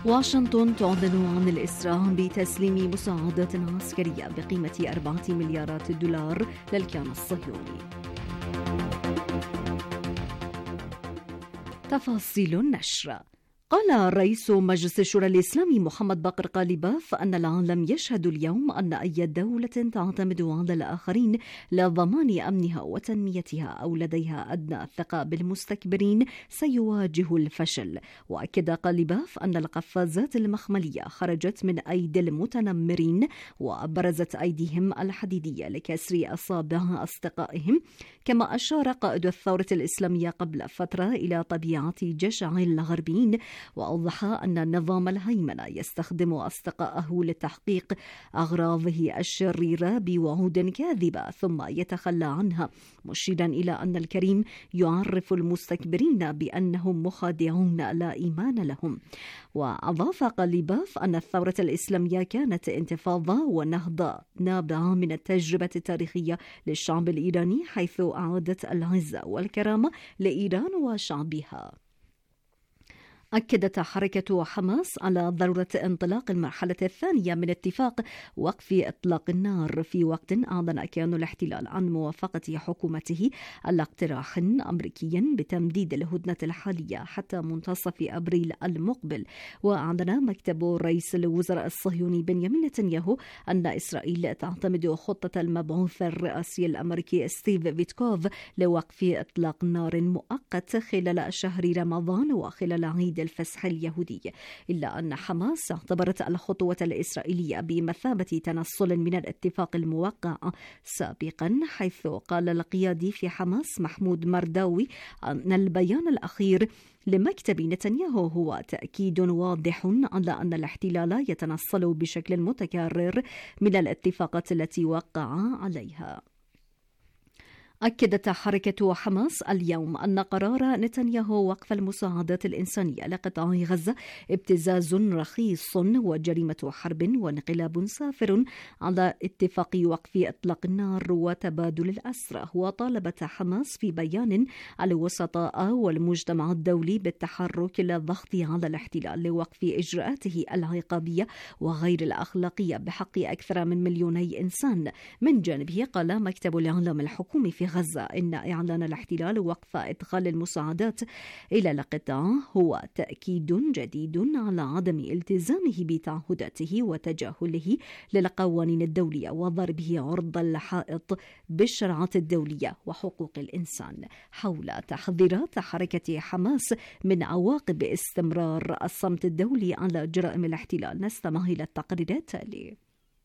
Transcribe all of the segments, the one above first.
واشنطن تعلن عن الإسراع بتسليم مساعدات عسكرية بقيمة 4 مليارات دولار للكيان الصهيوني. تفاصيل النشر. قال رئيس مجلس الشورى الإسلامي محمد باقر قالباف أن العالم يشهد اليوم أن أي دولة تعتمد على الآخرين لضمان أمنها وتنميتها أو لديها أدنى ثقة بالمستكبرين سيواجه الفشل. وأكد قالباف أن القفازات المخملية خرجت من أيدي المتنمرين وبرزت أيديهم الحديدية لكسر أصابع أصدقائهم. كما أشار قائد الثورة الإسلامية قبل فترة إلى طبيعة جشع الغربيين، وأوضح أن النظام الهيمنة يستخدم أصدقائه لتحقيق أغراضه الشريرة بوعود كاذبة ثم يتخلى عنها، مشيرا إلى أن الكريم يعرف المستكبرين بأنهم مخادعون لا إيمان لهم. وأضاف قالباف أن الثورة الإسلامية كانت انتفاضة ونهضة نابعة من التجربة التاريخية للشعب الإيراني، حيث أعادت العزة والكرامة لإيران وشعبها. أكدت حركة حماس على ضرورة انطلاق المرحلة الثانية من اتفاق وقف إطلاق النار، في وقت أعلن كيان الاحتلال عن موافقة حكومته على اقتراح أمريكي بتمديد الهدنة الحالية حتى منتصف أبريل المقبل. وأعلن مكتب رئيس الوزراء الصهيوني بنيامين نتنياهو أن إسرائيل تعتمد خطة المبعوث الرئاسي الأمريكي ستيف فيتكوف لوقف إطلاق نار مؤقت خلال شهر رمضان وخلال عيد الفسح اليهودي، إلا أن حماس اعتبرت الخطوة الإسرائيلية بمثابة تنصل من الاتفاق الموقع سابقا، حيث قال القيادي في حماس محمود مرداوي أن البيان الأخير لمكتب نتنياهو هو تأكيد واضح على أن الاحتلال يتنصل بشكل متكرر من الاتفاقات التي وقع عليها. أكدت حركة حماس اليوم أن قرار نتنياهو وقف المساعدات الإنسانية لقطاع غزة ابتزاز رخيص وجريمة حرب وانقلاب سافر على اتفاق وقف إطلاق النار وتبادل الأسرى. وطالبت حماس في بيان الوسطاء والمجتمع الدولي بالتحرك للضغط على الاحتلال لوقف إجراءاته العقابية وغير الأخلاقية بحق أكثر من 2 إنسان. من جانبه قال مكتب الإعلام الحكومي في غزة إن إعلان الاحتلال وقف إدخال المساعدات إلى القطاع هو تأكيد جديد على عدم التزامه بتعهداته وتجاهله للقوانين الدولية وضربه عرض الحائط بالشرعات الدولية وحقوق الإنسان. حول تحذيرات حركة حماس من عواقب استمرار الصمت الدولي على جرائم الاحتلال، نستمع إلى التقرير التالي.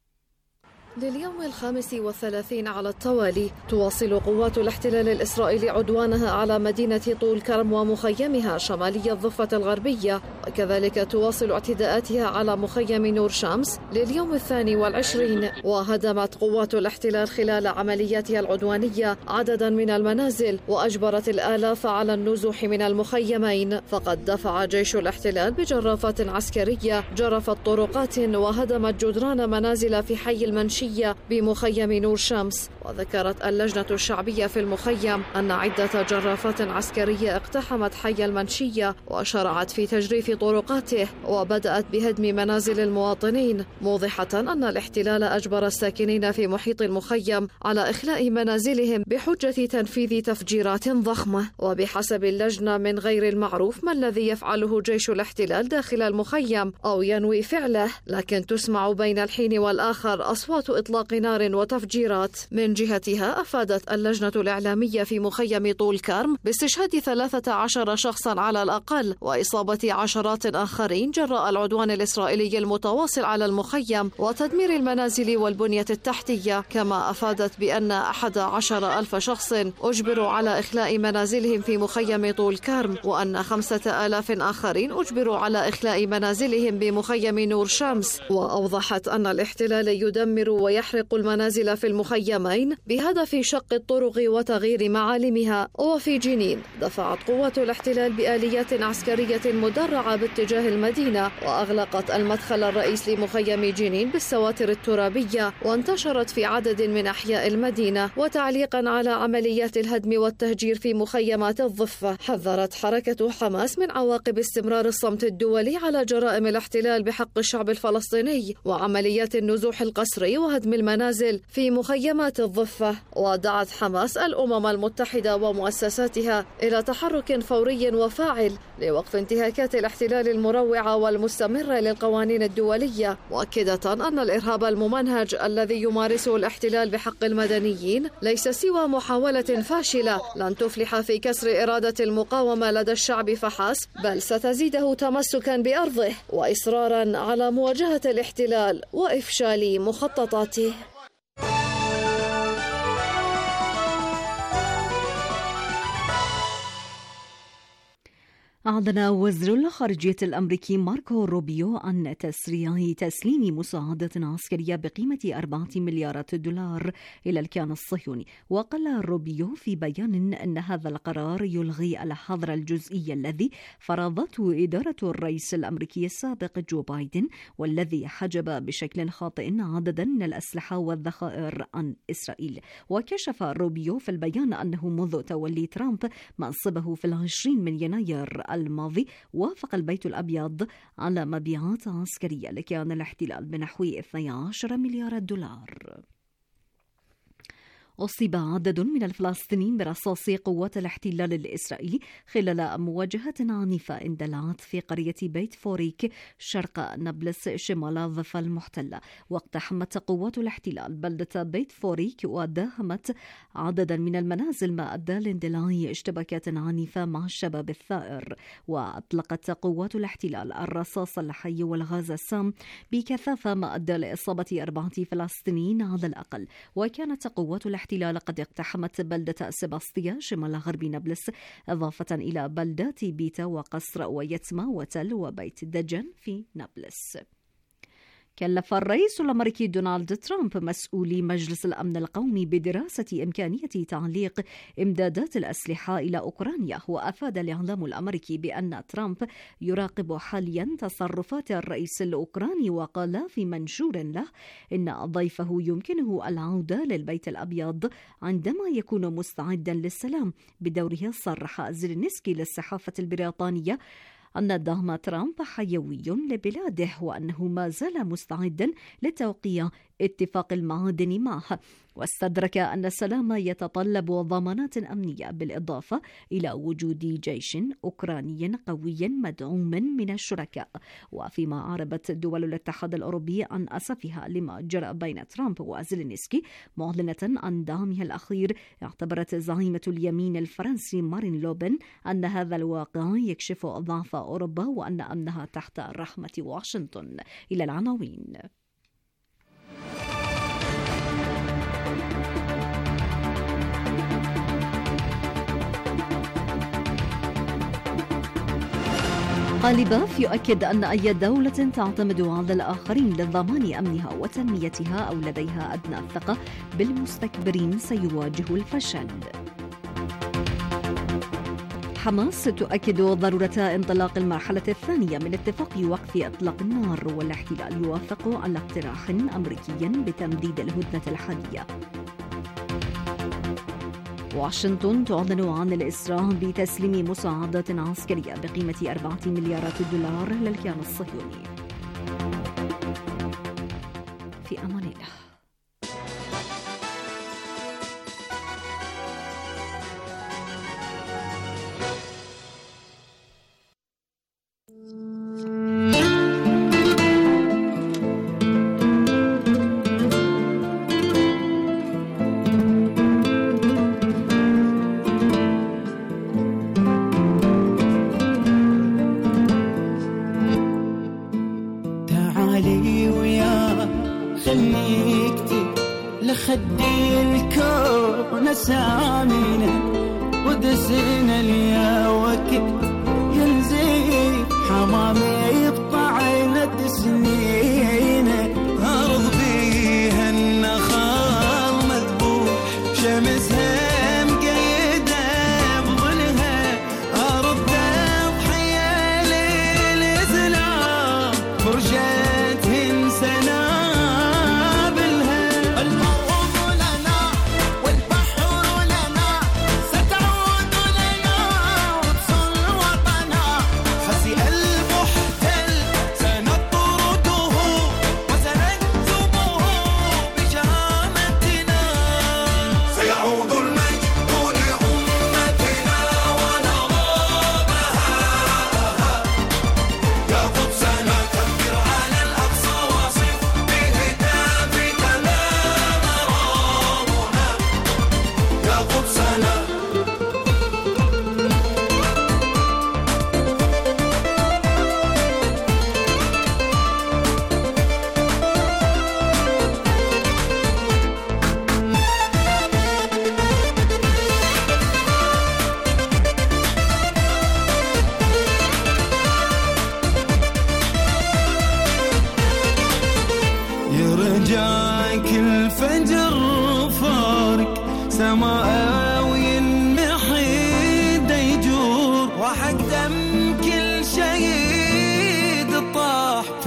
لليوم 35 على التوالي تواصل قوات الاحتلال الإسرائيلي عدوانها على مدينة طول كرم ومخيمها شمالي الضفة الغربية، وكذلك تواصل اعتداءاتها على مخيم نور شمس لليوم 22. وهدمت قوات الاحتلال خلال عملياتها العدوانية عددا من المنازل وأجبرت الآلاف على النزوح من المخيمين. فقد دفع جيش الاحتلال بجرافات عسكرية جرفت طرقات وهدمت جدران منازل في حي المنشية بمخيم نور شمس. وذكرت اللجنة الشعبية في المخيم أن عدة جرافات عسكرية اقتحمت حي المنشية وشرعت في تجريف طرقاته وبدأت بهدم منازل المواطنين، موضحة أن الاحتلال أجبر الساكنين في محيط المخيم على إخلاء منازلهم بحجة تنفيذ تفجيرات ضخمة. وبحسب اللجنة من غير المعروف ما الذي يفعله جيش الاحتلال داخل المخيم أو ينوي فعله، لكن تسمع بين الحين والآخر أصوات إطلاق نار وتفجيرات. من جهتها أفادت اللجنة الإعلامية في مخيم طول كرم باستشهاد 13 شخصا على الأقل وإصابة عشرات آخرين جراء العدوان الإسرائيلي المتواصل على المخيم وتدمير المنازل والبنية التحتية. كما أفادت بأن 11,000 شخص أجبروا على إخلاء منازلهم في مخيم طول كرم، وأن 5,000 آخرين أجبروا على إخلاء منازلهم بمخيم نور شمس. وأوضحت أن الاحتلال يدمر ويحرق المنازل في المخيمين المدنيين بهدف شق الطرق وتغيير معالمها. وفي جنين دفعت قوات الاحتلال بآليات عسكرية مدرعة باتجاه المدينة، وأغلقت المدخل الرئيسي لمخيم جنين بالسواتر الترابية، وانتشرت في عدد من أحياء المدينة. وتعليقا على عمليات الهدم والتهجير في مخيمات الضفة، حذرت حركة حماس من عواقب استمرار الصمت الدولي على جرائم الاحتلال بحق الشعب الفلسطيني وعمليات النزوح القسري وهدم المنازل في مخيمات الضفة. ودعت حماس الأمم المتحدة ومؤسساتها إلى تحرك فوري وفاعل لوقف انتهاكات الاحتلال المروعة والمستمرة للقوانين الدولية، مؤكدة أن الإرهاب الممنهج الذي يمارسه الاحتلال بحق المدنيين ليس سوى محاولة فاشلة لن تفلح في كسر إرادة المقاومة لدى الشعب فحسب، بل ستزيده تمسكا بأرضه وإصرارا على مواجهة الاحتلال وإفشال مخططاته. أعلن وزير الخارجية الأمريكي ماركو روبيو عن تسريع تسليم مساعدة عسكرية بقيمة 4 مليارات دولار إلى الكيان الصهيوني. وقال روبيو في بيان أن هذا القرار يلغي الحظر الجزئي الذي فرضته إدارة الرئيس الأمريكي السابق جو بايدن، والذي حجب بشكل خاطئ عددا من الأسلحة والذخائر عن إسرائيل. وكشف روبيو في البيان أنه منذ تولي ترامب منصبه في 20 من يناير الماضي وافق البيت الأبيض على مبيعات عسكرية لكيان الاحتلال بنحو 12 مليار دولار. أصيب عدد من الفلسطينيين برصاص قوات الاحتلال الإسرائيلي خلال مواجهة عنيفة اندلعت في قرية بيت فوريك شرق نابلس شمال الضفة المحتلة. واقتحمت قوات الاحتلال بلدة بيت فوريك وداهمت عددا من المنازل، ما أدى لاندلاع اشتباكات عنيفة مع الشباب الثائر. وأطلقت قوات الاحتلال الرصاص الحي والغاز السام بكثافة، ما أدى لإصابة 4 فلسطينيين على الأقل. وكانت قوات الاحتلال قد اقتحمت بلدة سباستيا شمال غرب نابلس، إضافة إلى بلدات بيتا وقصر ويتما وتل وبيت دجن في نابلس. كلف الرئيس الأمريكي دونالد ترامب مسؤولي مجلس الأمن القومي بدراسة إمكانية تعليق إمدادات الأسلحة إلى أوكرانيا. وأفاد الإعلام الأمريكي بأن ترامب يراقب حاليا تصرفات الرئيس الأوكراني، وقال في منشور له إن ضيفه يمكنه العودة للبيت الأبيض عندما يكون مستعدا للسلام. بدوره صرح زيلينسكي للصحافة البريطانية أن دعم ترامب حيوي لبلاده، وأنه ما زال مستعدا لتوقيع اتفاق المعادن معه. واستدرك أن السلام يتطلب ضمانات أمنية، بالإضافة إلى وجود جيش أوكراني قوي مدعوم من الشركاء. وفيما أعربت دول الاتحاد الأوروبي عن أسفها لما جرى بين ترامب وزيلينسكي معلنة عن دعمها الأخير، اعتبرت زعيمة اليمين الفرنسي مارين لوبن أن هذا الواقع يكشف ضعف أوروبا وأن أمنها تحت رحمة واشنطن. إلى العناوين. قاليباف يؤكد أن أي دولة تعتمد على الآخرين لضمان أمنها وتنميتها أو لديها أدنى ثقة بالمستكبرين سيواجه الفشل. حماس تؤكد ضرورة انطلاق المرحلة الثانية من اتفاق وقف إطلاق النار، والاحتلال يوافق على اقتراح أمريكي بتمديد الهدنة الحالية. واشنطن تعلن عن الإسراع بتسليم مساعدات عسكرية بقيمة 4 مليارات دولار للكيان الصهيوني. في أمان الله. لخدي الكون سامينا ودسنا ليا وقت ينزل حمامي بطعنة سنين أرض بيها النخال مذبوح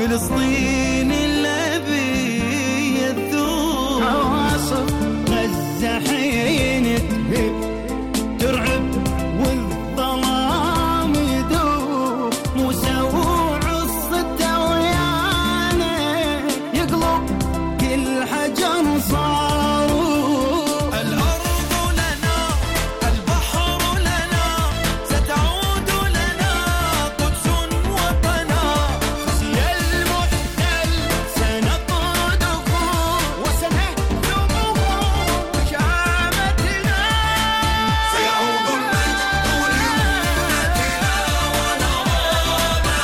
فلسطين الأبي يذوب عواصف غزة حين تهب ترعب والظلام يذوب موسى وعصته ويانا يقلب كل حجر صاروخ الأرض لنا البحر لنا ستعود لنا قدس وطنا خزي المحتل سنطرده وسنهزمه بشهامتنا سيعود المجد لأمتنا ونرامها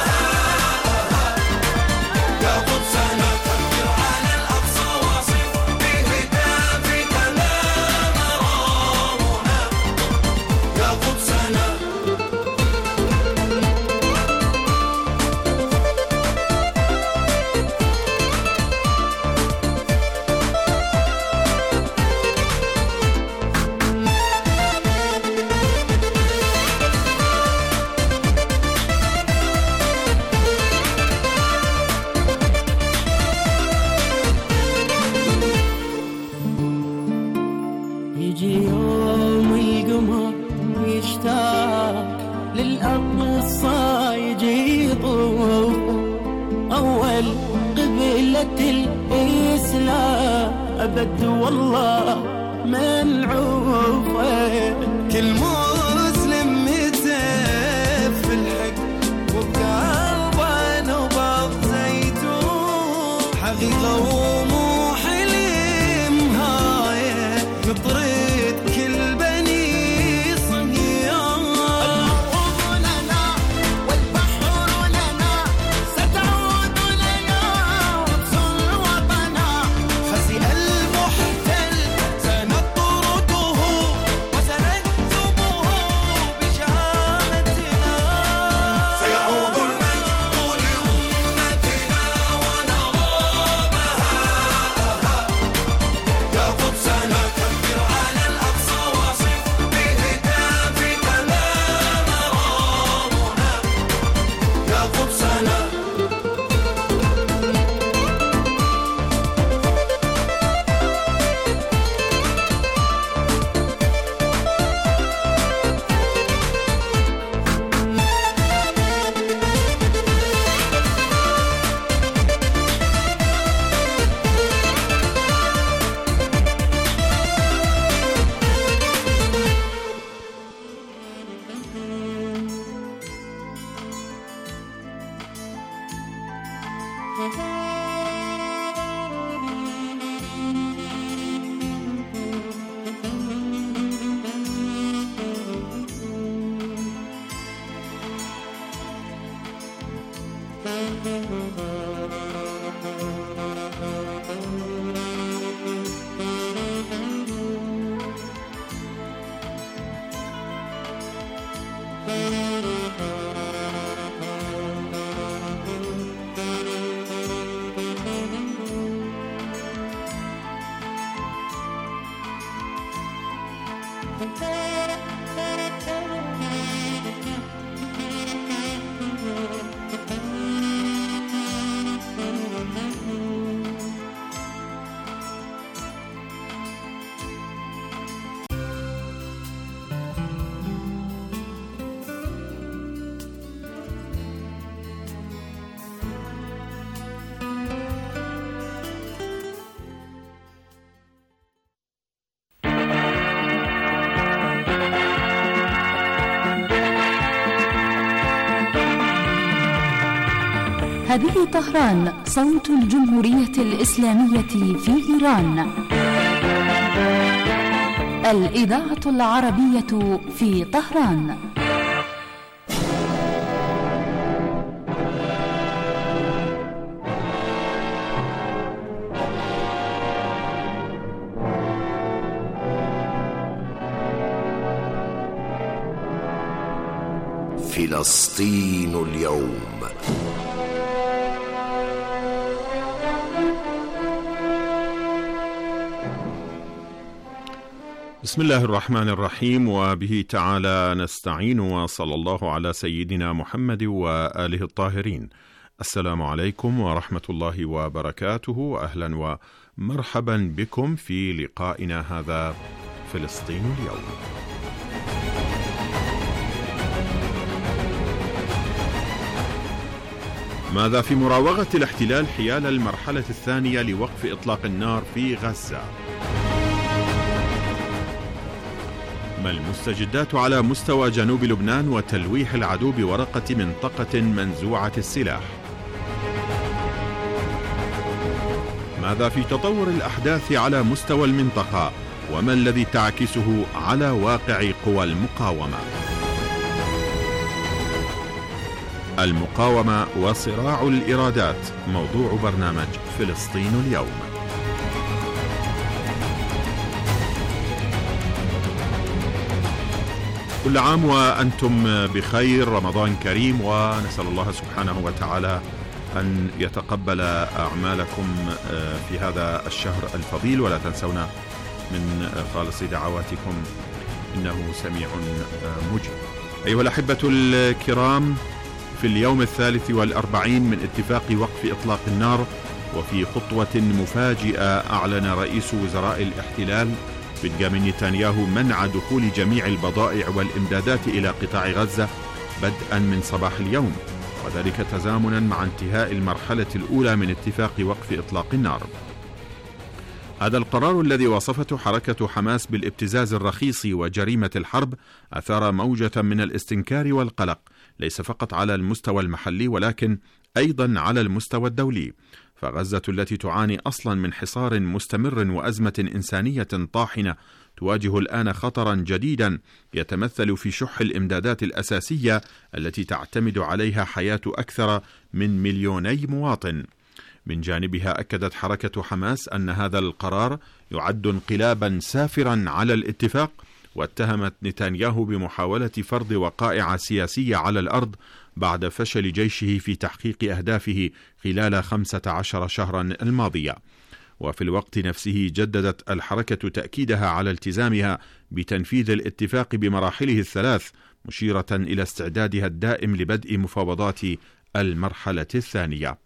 يا قدسنا كبر على الأقصى واصف بهتافك لا مرامنا يا قدسنا يجي يوم القمر يشتاق للأقصى يجي يطوف أول قبلة الإسلام أبد والله منعوفة كل مسلم يتف في الحق وبقلبه نبض زيتون حقيقة ومو حلم هاي نطرد كل بني صهيون الأرض لنا والبحر لنا ستعود لنا قدس وطنا خزي المحتل سنطرده وسنهزمه بشهامتنا سيعود المجد لأمتنا ونرامها يا قدسنا كبر على الأقصى واصف بهتافك لا مرامنا يا قدسنا هذه طهران صوت الجمهورية الإسلامية في إيران. الإذاعة العربية في طهران. فلسطين اليوم. بسم الله الرحمن الرحيم، وبه تعالى نستعين، وصلى الله على سيدنا محمد وآله الطاهرين. السلام عليكم ورحمة الله وبركاته. أهلا ومرحبا بكم في لقائنا هذا فلسطين اليوم. ماذا في مراوغة الاحتلال حيال المرحلة الثانية لوقف إطلاق النار في غزة؟ ما المستجدات على مستوى جنوب لبنان وتلويح العدو بورقة منطقة منزوعة السلاح؟ ماذا في تطور الأحداث على مستوى المنطقة وما الذي تعكسه على واقع قوى المقاومة؟ المقاومة وصراع الإرادات موضوع برنامج فلسطين اليوم. كل عام وأنتم بخير، رمضان كريم، ونسأل الله سبحانه وتعالى أن يتقبل أعمالكم في هذا الشهر الفضيل، ولا تنسونا من خالص دعواتكم إنه سميع مجيب. أيها الأحبة الكرام، في اليوم 43 من اتفاق وقف إطلاق النار، وفي خطوة مفاجئة أعلن رئيس وزراء الاحتلال بنيامين نتنياهو منع دخول جميع البضائع والإمدادات إلى قطاع غزة بدءا من صباح اليوم، وذلك تزامنا مع انتهاء المرحلة الأولى من اتفاق وقف إطلاق النار. هذا القرار الذي وصفته حركة حماس بالابتزاز الرخيص وجريمة الحرب أثار موجة من الاستنكار والقلق، ليس فقط على المستوى المحلي ولكن أيضا على المستوى الدولي. فغزة التي تعاني أصلا من حصار مستمر وأزمة إنسانية طاحنة تواجه الآن خطرا جديدا يتمثل في شح الإمدادات الأساسية التي تعتمد عليها حياة أكثر من 2,000,000 مواطن. من جانبها أكدت حركة حماس أن هذا القرار يعد انقلابا سافرا على الاتفاق، واتهمت نتنياهو بمحاولة فرض وقائع سياسية على الأرض بعد فشل جيشه في تحقيق أهدافه خلال 15 شهرا الماضية. وفي الوقت نفسه جددت الحركة تأكيدها على التزامها بتنفيذ الاتفاق بمراحله الثلاث، مشيرة إلى استعدادها الدائم لبدء مفاوضات المرحلة الثانية.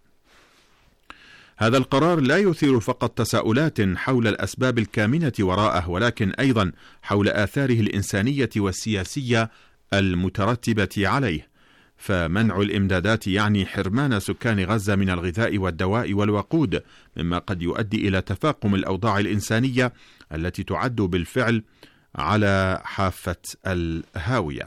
هذا القرار لا يثير فقط تساؤلات حول الأسباب الكامنة وراءه، ولكن أيضا حول آثاره الإنسانية والسياسية المترتبة عليه. فمنع الإمدادات يعني حرمان سكان غزة من الغذاء والدواء والوقود، مما قد يؤدي إلى تفاقم الأوضاع الإنسانية التي تعد بالفعل على حافة الهاوية.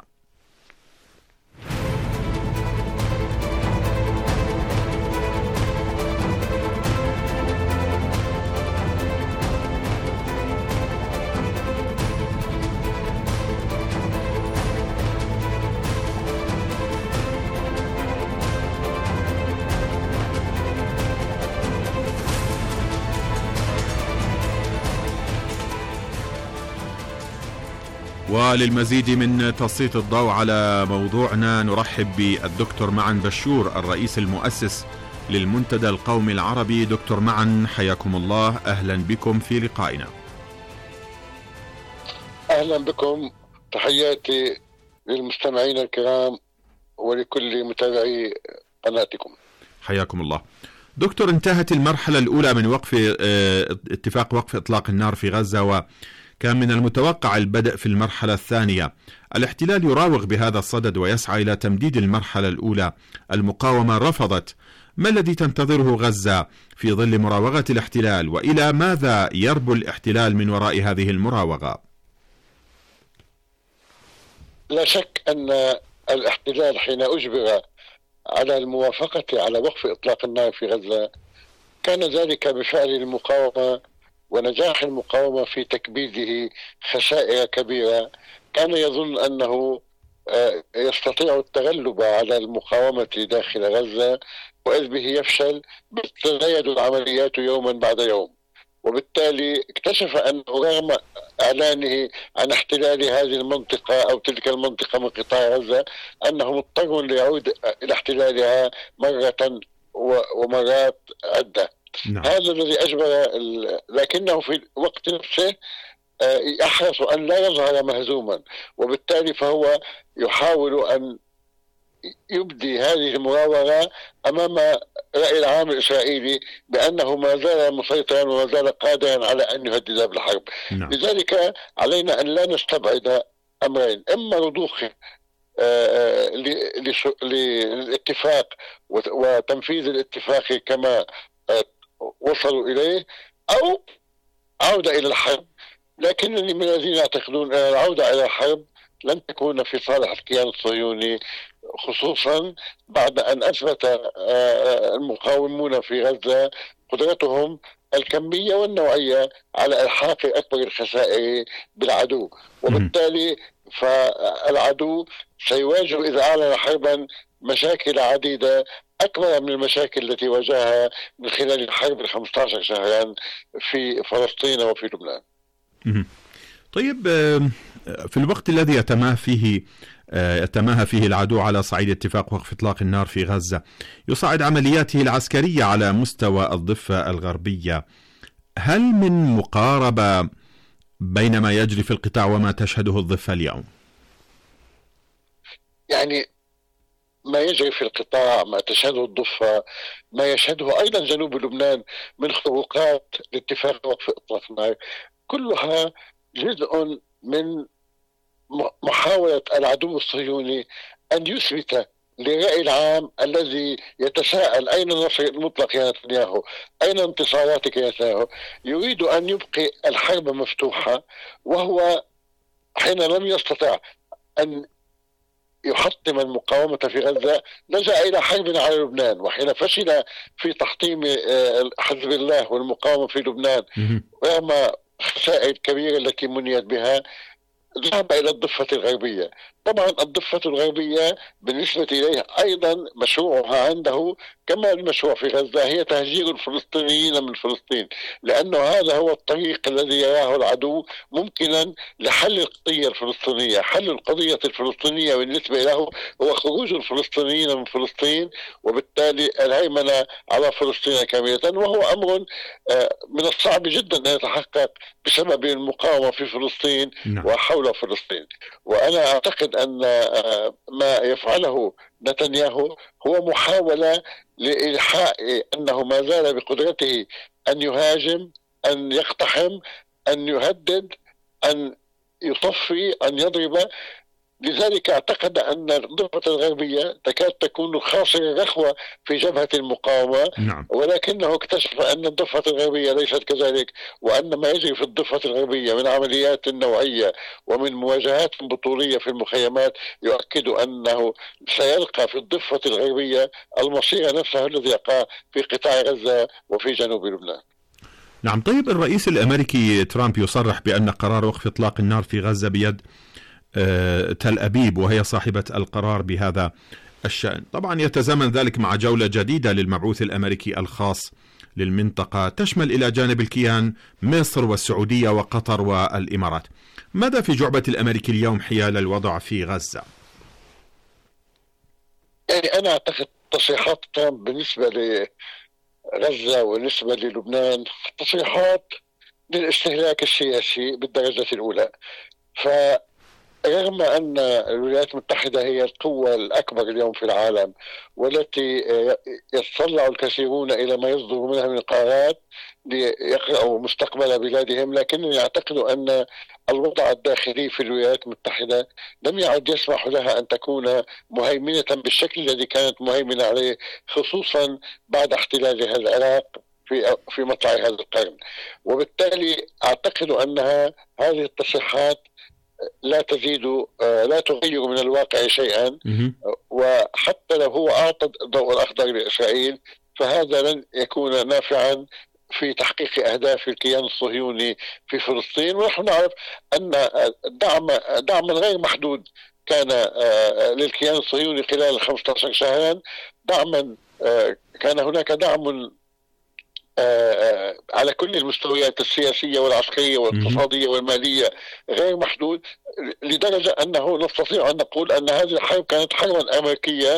وللمزيد من تسليط الضوء على موضوعنا نرحب بالدكتور معن بشور، الرئيس المؤسس للمنتدى القومي العربي. دكتور معن، حياكم الله، أهلا بكم في لقائنا. أهلا بكم، تحياتي للمستمعين الكرام ولكل متابعي قناتكم. حياكم الله. دكتور، انتهت المرحلة الأولى من اتفاق وقف إطلاق النار في غزة، وكان من المتوقع البدء في المرحلة الثانية. الاحتلال يراوغ بهذا الصدد ويسعى إلى تمديد المرحلة الأولى. المقاومة رفضت. ما الذي تنتظره غزة في ظل مراوغة الاحتلال، وإلى ماذا يربو الاحتلال من وراء هذه المراوغة؟ لا شك أن الاحتلال حين أجبر على الموافقة على وقف إطلاق النار في غزة كان ذلك بفعل المقاومة ونجاح المقاومة في تكبيده خسائر كبيرة. كان يظن أنه يستطيع التغلب على المقاومة داخل غزة، وإذ به يفشل بتزايد العمليات يوما بعد يوم. وبالتالي اكتشف أنه رغم إعلانه عن احتلال هذه المنطقة أو تلك المنطقة من قطاع غزة أنه مضطر ليعود إلى احتلالها مرة ومرات عدة. نعم. هذا الذي أجبر، لكنه في الوقت نفسه يحرص أن لا يظهر مهزوما، وبالتالي فهو يحاول أن يبدي هذه المراوغة أمام الرأي العام الإسرائيلي بأنه ما زال مسيطرا وما زال قادرا على أن يهدد بالحرب. لذلك علينا أن لا نستبعد أمرين: إما رضوخ للاتفاق وتنفيذ الاتفاق كما وصلوا إليه، أو عودة إلى الحرب. لكنني من الذين يعتقدون أن العودة إلى الحرب لن تكون في صالح الكيان الصهيوني، خصوصا بعد أن أثبت المقاومون في غزة قدرتهم الكمية والنوعية على إلحاق أكبر الخسائر بالعدو، وبالتالي فالعدو سيواجه إذا أعلن حربا مشاكل عديدة أكبر من المشاكل التي واجهها من خلال الحرب 15 شهرا في فلسطين وفي لبنان. طيب، في الوقت الذي يتماهى فيه العدو على صعيد اتفاق وقف إطلاق النار في غزة، يصعد عملياته العسكرية على مستوى الضفة الغربية، هل من مقاربة بين ما يجري في القطاع وما تشهده الضفة اليوم؟ يعني ما يجري في القطاع، ما تشهده الضفة، ما يشهده أيضا جنوب لبنان من خروقات لاتفاق وقف إطلاق النار، كلها جزء من محاولة العدو الصهيوني أن يثبت للرأي العام الذي يتساءل أين النصر المطلق يا نتنياهو، أين انتصاراتك يا نتنياهو، يريد أن يبقي الحرب مفتوحة، وهو حين لم يستطع أن يحطم المقاومة في غزة لجأ إلى حرب على لبنان، وحين فشل في تحطيم حزب الله والمقاومة في لبنان رغم خسائر كبيرة التي منيت بها ذهب إلى الضفة الغربية. طبعا الضفة الغربية بالنسبة إليه أيضا مشروعها عنده كما المشروع في غزة هي تهجير الفلسطينيين من فلسطين، لأنه هذا هو الطريق الذي يراه العدو ممكنا لحل القضية الفلسطينية. حل القضية الفلسطينية بالنسبة له هو خروج الفلسطينيين من فلسطين، وبالتالي الهيمنة على فلسطين كاملة، وهو أمر من الصعب جدا أن يتحقق بسبب المقاومة في فلسطين وحول فلسطين. وأنا أعتقد أن ما يفعله نتنياهو هو محاولة لإلحاء أنه ما زال بقدرته أن يهاجم، أن يقتحم، أن يهدد، أن يطفي، أن يضرب. لذلك اعتقد أن الضفة الغربية تكاد تكون خاصرة رخوة في جبهة المقاومة. ولكنه اكتشف أن الضفة الغربية ليست كذلك، وأن ما يجري في الضفة الغربية من عمليات نوعية ومن مواجهات بطولية في المخيمات يؤكد أنه سيلقى في الضفة الغربية المصير نفسه الذي يقع في قطاع غزة وفي جنوب لبنان. نعم. طيب، الرئيس الأمريكي ترامب يصرح بأن قرار وقف إطلاق النار في غزة بيد تل أبيب، وهي صاحبة القرار بهذا الشأن. طبعا يتزامن ذلك مع جولة جديدة للمبعوث الأمريكي الخاص للمنطقة تشمل إلى جانب الكيان مصر والسعودية وقطر والإمارات. ماذا في جعبة الأمريكي اليوم حيال الوضع في غزة؟ يعني أنا أعتقد تصريحات ترامب بالنسبة لغزة وبالنسبة للبنان تصريحات للاستهلاك السياسي بالدرجة الأولى. رغم أن الولايات المتحدة هي القوة الأكبر اليوم في العالم والتي يتطلع الكثيرون إلى ما يصدر منها من قرارات ليقرأوا مستقبل بلادهم، لكنني أعتقد أن الوضع الداخلي في الولايات المتحدة لم يعد يسمح لها أن تكون مهيمنة بالشكل الذي كانت مهيمنة عليه، خصوصا بعد احتلالها العراق في مطلع هذا القرن. وبالتالي أعتقد أنها هذه التصريحات لا تغير من الواقع شيئا، وحتى لو هو أعطى الضوء الأخضر لإسرائيل فهذا لن يكون نافعا في تحقيق أهداف الكيان الصهيوني في فلسطين. ونحن نعرف أن دعما غير محدود كان للكيان الصهيوني خلال 15 شهرا، كان هناك دعم على كل المستويات السياسية والعسكرية والاقتصادية والمالية غير محدود، لدرجة أنه نستطيع أن نقول أن هذه الحرب كانت حربا أمريكية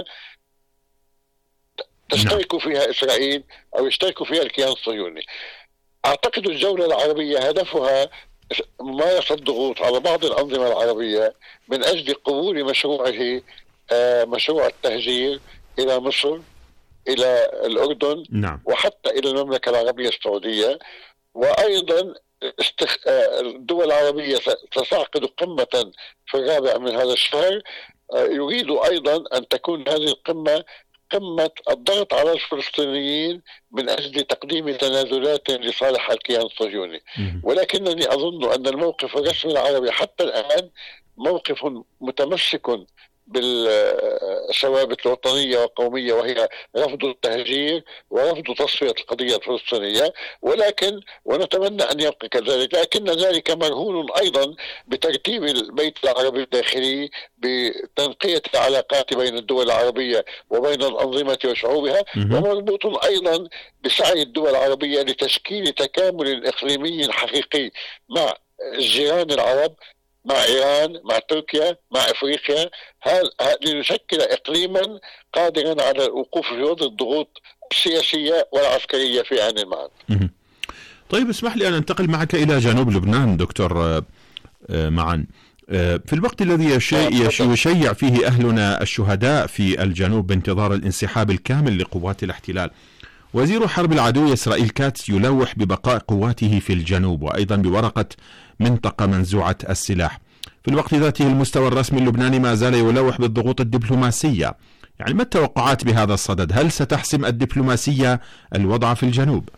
تشترك فيها إسرائيل أو يشترك فيها الكيان الصهيوني. أعتقد الجولة العربية هدفها ممارسة الضغوط على بعض الأنظمة العربية من أجل قبول مشروعه مشروع التهجير إلى مصر، إلى الأردن، نعم. وحتى إلى المملكة العربية السعودية. وأيضا الدول العربية ستعقد قمة في 4 من هذا الشهر، يريد أيضا أن تكون هذه القمة قمة الضغط على الفلسطينيين من أجل تقديم تنازلات لصالح الكيان الصهيوني. ولكنني أظن أن الموقف الرسمي العربي حتى الآن موقف متمسك بالثوابت الوطنية والقومية، وهي رفض التهجير ورفض تصفية القضية الفلسطينية، ونتمنى أن يبقى كذلك. لكن ذلك مرهون أيضا بترتيب البيت العربي الداخلي، بتنقية العلاقات بين الدول العربية وبين الأنظمة وشعوبها، ومربوط أيضا بسعي الدول العربية لتشكيل تكامل إقليمي حقيقي مع الجيران العرب، مع إيران، مع تركيا، مع أفريقيا، لنشكل إقليما قادرا على الوقوف في وسط الضغوط السياسية والعسكرية في آن معا. طيب اسمح لي أن أنتقل معك إلى جنوب لبنان دكتور معا. في الوقت الذي يشيع فيه أهلنا الشهداء في الجنوب بانتظار الانسحاب الكامل لقوات الاحتلال، وزير حرب العدو إسرائيل كاتس يلوح ببقاء قواته في الجنوب، وأيضا بورقة منطقة منزوعة السلاح. في الوقت ذاته المستوى الرسمي اللبناني ما زال يلوح بالضغوط الدبلوماسية. يعني ما التوقعات بهذا الصدد؟ هل ستحسم الدبلوماسية الوضع في الجنوب؟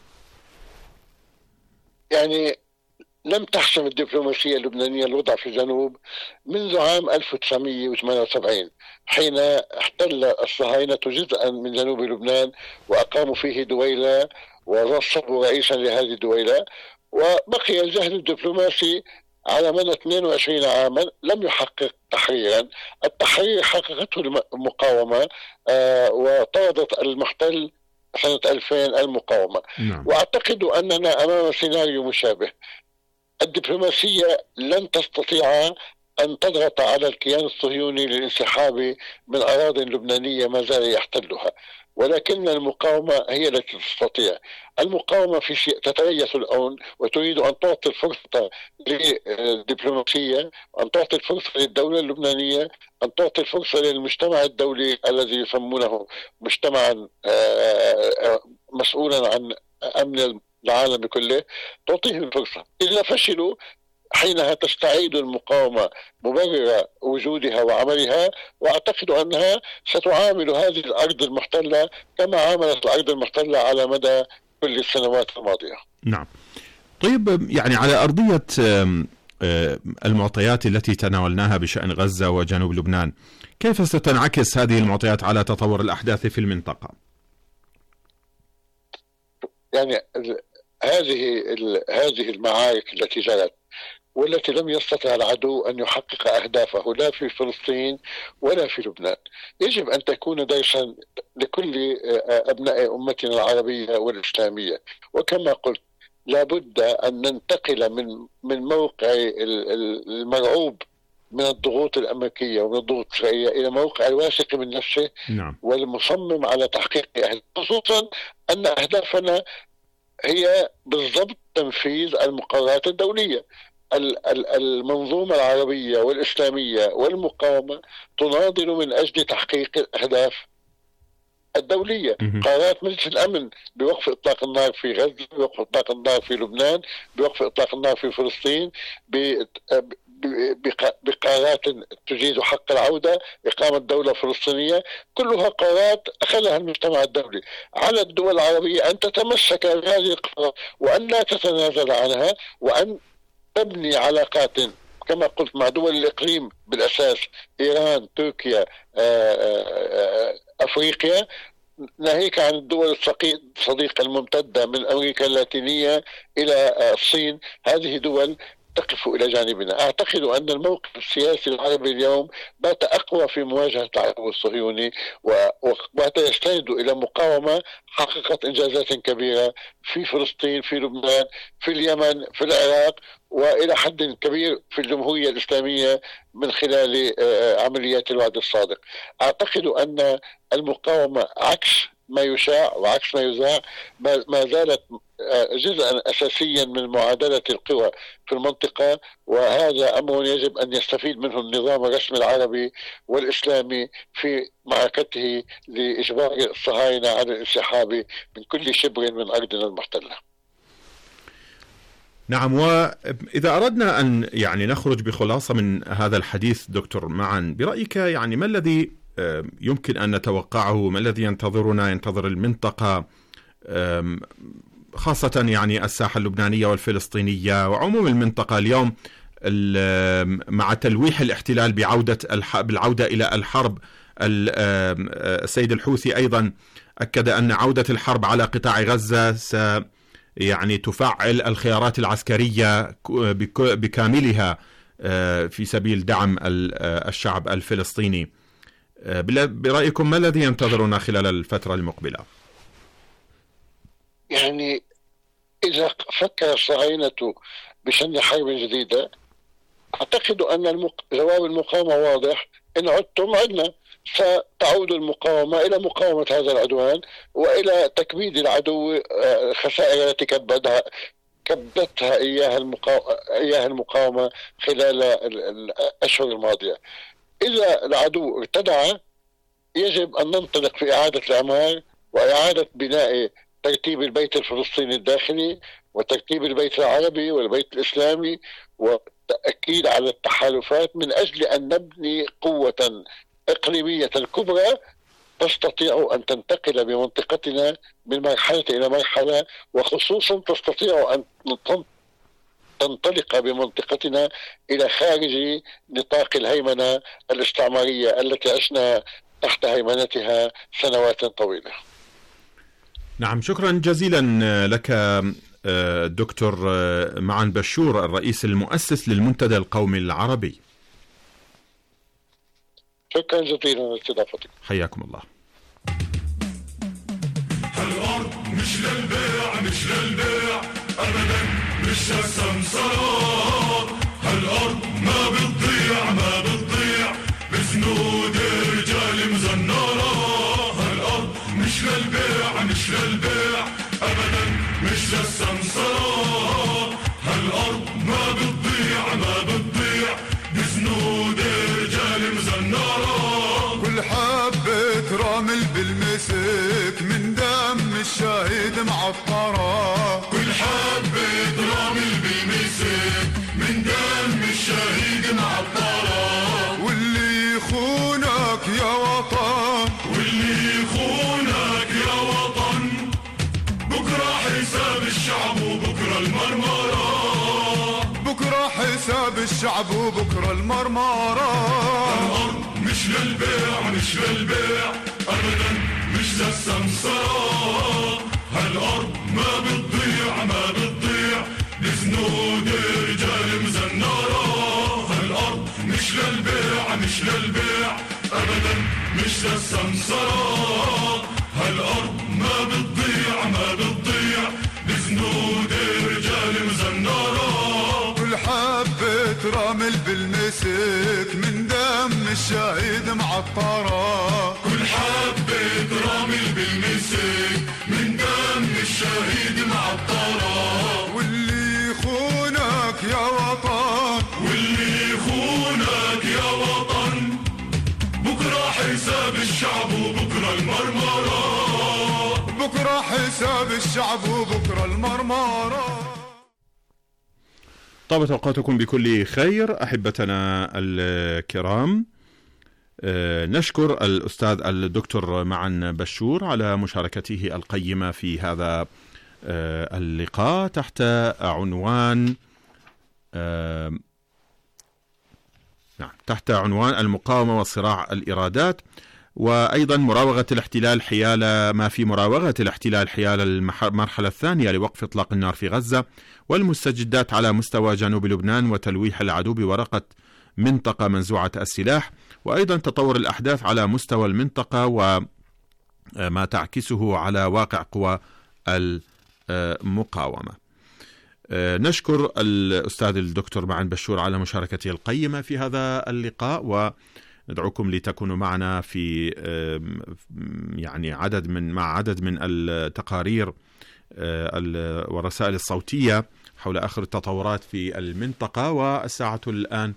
يعني لم تحسم الدبلوماسية اللبنانية الوضع في الجنوب منذ عام 1978 حين احتل الصهاينة جزءا من جنوب لبنان وأقاموا فيه دويلة ونصبوا رئيسا لهذه الدويلة، وبقي الجهد الدبلوماسي على مدى 22 عاما لم يحقق تحريرا. التحرير حققته المقاومة، وطردت المحتل سنة 2000 المقاومة. وأعتقد أننا أمام سيناريو مشابه. الدبلوماسية لن تستطيع أن تضغط على الكيان الصهيوني للانسحاب من أراضٍ لبنانية ما زال يحتلها، ولكن المقاومة هي التي تستطيع. المقاومة تتريث الآن وتريد أن تعطي الفرصة للدبلوماسية، أن تعطي الفرصة للدولة اللبنانية، أن تعطي الفرصة للمجتمع الدولي الذي يسمونه مجتمعا مسؤولا عن أمن العالم كله، تعطيهم الفرصة. إذا فشلوا حينها تستعيد المقاومة مبرر وجودها وعملها، وأعتقد أنها ستعامل هذه الأرض المحتلة كما عاملت الأرض المحتلة على مدى كل السنوات الماضية. نعم. طيب يعني على أرضية المعطيات التي تناولناها بشأن غزة وجنوب لبنان، كيف ستنعكس هذه المعطيات على تطور الأحداث في المنطقة؟ يعني هذه المعارك التي جرت والتي لم يستطع العدو أن يحقق أهدافه لا في فلسطين ولا في لبنان يجب أن تكون درسا لكل أبناء أمتنا العربية والإسلامية. وكما قلت لابد أن ننتقل من موقع المرعوب من الضغوط الأمريكية ومن الضغوط الإسرائيلية إلى موقع الواثق من نفسه. نعم. والمصمم على تحقيق أهداف، خصوصا أن أهدافنا هي بالضبط تنفيذ المقررات الدولية. المنظومة العربية والإسلامية والمقاومة تناضل من أجل تحقيق الأهداف الدولية. قرارات مجلس الأمن بوقف إطلاق النار في غزة، بوقف إطلاق النار في لبنان، بوقف إطلاق النار في فلسطين، بقرارات تجيز حق العودة، إقامة دولة فلسطينية، كلها قرارات أخذها المجتمع الدولي. على الدول العربية أن تتمسك بهذه القرارات وأن لا تتنازل عنها، وأن تبني علاقات كما قلت مع دول الإقليم بالأساس، إيران، تركيا، أفريقيا، ناهيك عن الدول الصديقة الممتدة من أمريكا اللاتينية إلى الصين. هذه دول تقف إلى جانبنا. أعتقد أن الموقف السياسي العربي اليوم بات أقوى في مواجهة العدو الصهيوني، وبات يستند إلى مقاومة حققت إنجازات كبيرة في فلسطين، في لبنان، في اليمن، في العراق، وإلى حد كبير في الجمهورية الإسلامية من خلال عمليات الوعد الصادق. أعتقد أن المقاومة عكس ما يشاع وعكس ما يذاع ما زالت جزءا أساسيا من معادلة القوى في المنطقة، وهذا أمر يجب أن يستفيد منه النظام الرسمي العربي والإسلامي في معركته لإجبار الصهاينة على الانسحاب من كل شبر من أرضنا المحتلة. نعم، وإذا أردنا أن نخرج بخلاصة من هذا الحديث دكتور معا، برأيك ما الذي يمكن أن نتوقعه، ما الذي ينتظر المنطقة، خاصة الساحة اللبنانية والفلسطينية وعموم المنطقة اليوم مع تلويح الاحتلال بالعودة إلى الحرب؟ السيد الحوثي أيضا أكد أن عودة الحرب على قطاع غزة تفعل الخيارات العسكرية بكاملها في سبيل دعم الشعب الفلسطيني. برأيكم ما الذي ينتظرنا خلال الفترة المقبلة؟ إذا فكر الصهاينة بشن حرب جديدة، أعتقد أن جواب المقاومة واضح: إن عدتم عدنا، ستعود المقاومة إلى مقاومة هذا العدوان وإلى تكبيد العدو الخسائر التي كبدتها إياها المقاومة خلال الأشهر الماضية. إذا العدو ارتدع، يجب أن ننطلق في إعادة الإعمار وإعادة بناء ترتيب البيت الفلسطيني الداخلي وترتيب البيت العربي والبيت الإسلامي، والتأكيد على التحالفات من أجل أن نبني قوة إقليمية كبرى تستطيع أن تنتقل بمنطقتنا من مرحلة إلى مرحلة، وخصوصا تستطيع أن تنطلق بمنطقتنا إلى خارج نطاق الهيمنة الاستعمارية التي عشنا تحت هيمنتها سنوات طويلة. نعم، شكرا جزيلا لك دكتور معا بشور، الرئيس المؤسس للمنتدى القومي العربي. شكرا جزيلا لاستضافتك. حياكم الله. هالأرض مش للبيع، مش للبيع أبدا، مش للسمسار. هالأرض ما بتضيع، ما بتضيع بزنود رجال مزنارة. هالأرض مش للبيع، مش للبيع أبدا، مش للسمسار. هالأرض ما بتضيع، ما بتضيع بزنود رجال مزنارة. كل حبة رمل بالمسك من دم الشهيد معطرة. كل حبة رمل بالمسك من دم الشهيد معطرة. واللي يخونك يا وطن، واللي يخونك يا وطن، بكرة حساب الشعب وبكرة المرمرة. بكرة حساب الشعب وبكرة المرمرة. الأرض مش للبيع، مش للبيع أبدا، مش للسمسرة. هالأرض ما بتضيع، ما بتضيع بزنود رجال مزنارة. هالأرض مش للبيع، مش للبيع أبدا، مش للسمسرة. هالأرض ما بتضيع، ما بتضيع بزنود رجال مزنارة. كل حبة رمل بالمسك من دم الشهيد معطرة. كل حبة رمل بالمسك من دم الشهيد معطرة. واللي يخونك يا وطن، واللي يخونك يا وطن، بكرة حساب الشعب وبكرة المرمرة. بكرة حساب الشعب وبكرة المرمرة. طابت أوقاتكم بكل خير أحبتنا الكرام. نشكر الأستاذ الدكتور معا بشور على مشاركته القيمة في هذا اللقاء تحت عنوان المقاومة وصراع الإرادات، وأيضا مراوغة الاحتلال حيال المرحلة الثانية لوقف إطلاق النار في غزة، والمستجدات على مستوى جنوب لبنان، وتلويح العدو بورقة منطقة منزوعة السلاح، وأيضا تطور الأحداث على مستوى المنطقة وما تعكسه على واقع قوى المقاومة. نشكر الأستاذ الدكتور معا بشور على مشاركته القيمة في هذا اللقاء، ندعوكم لتكونوا معنا في يعني عدد من التقارير والرسائل الصوتية حول آخر التطورات في المنطقة. والساعة الآن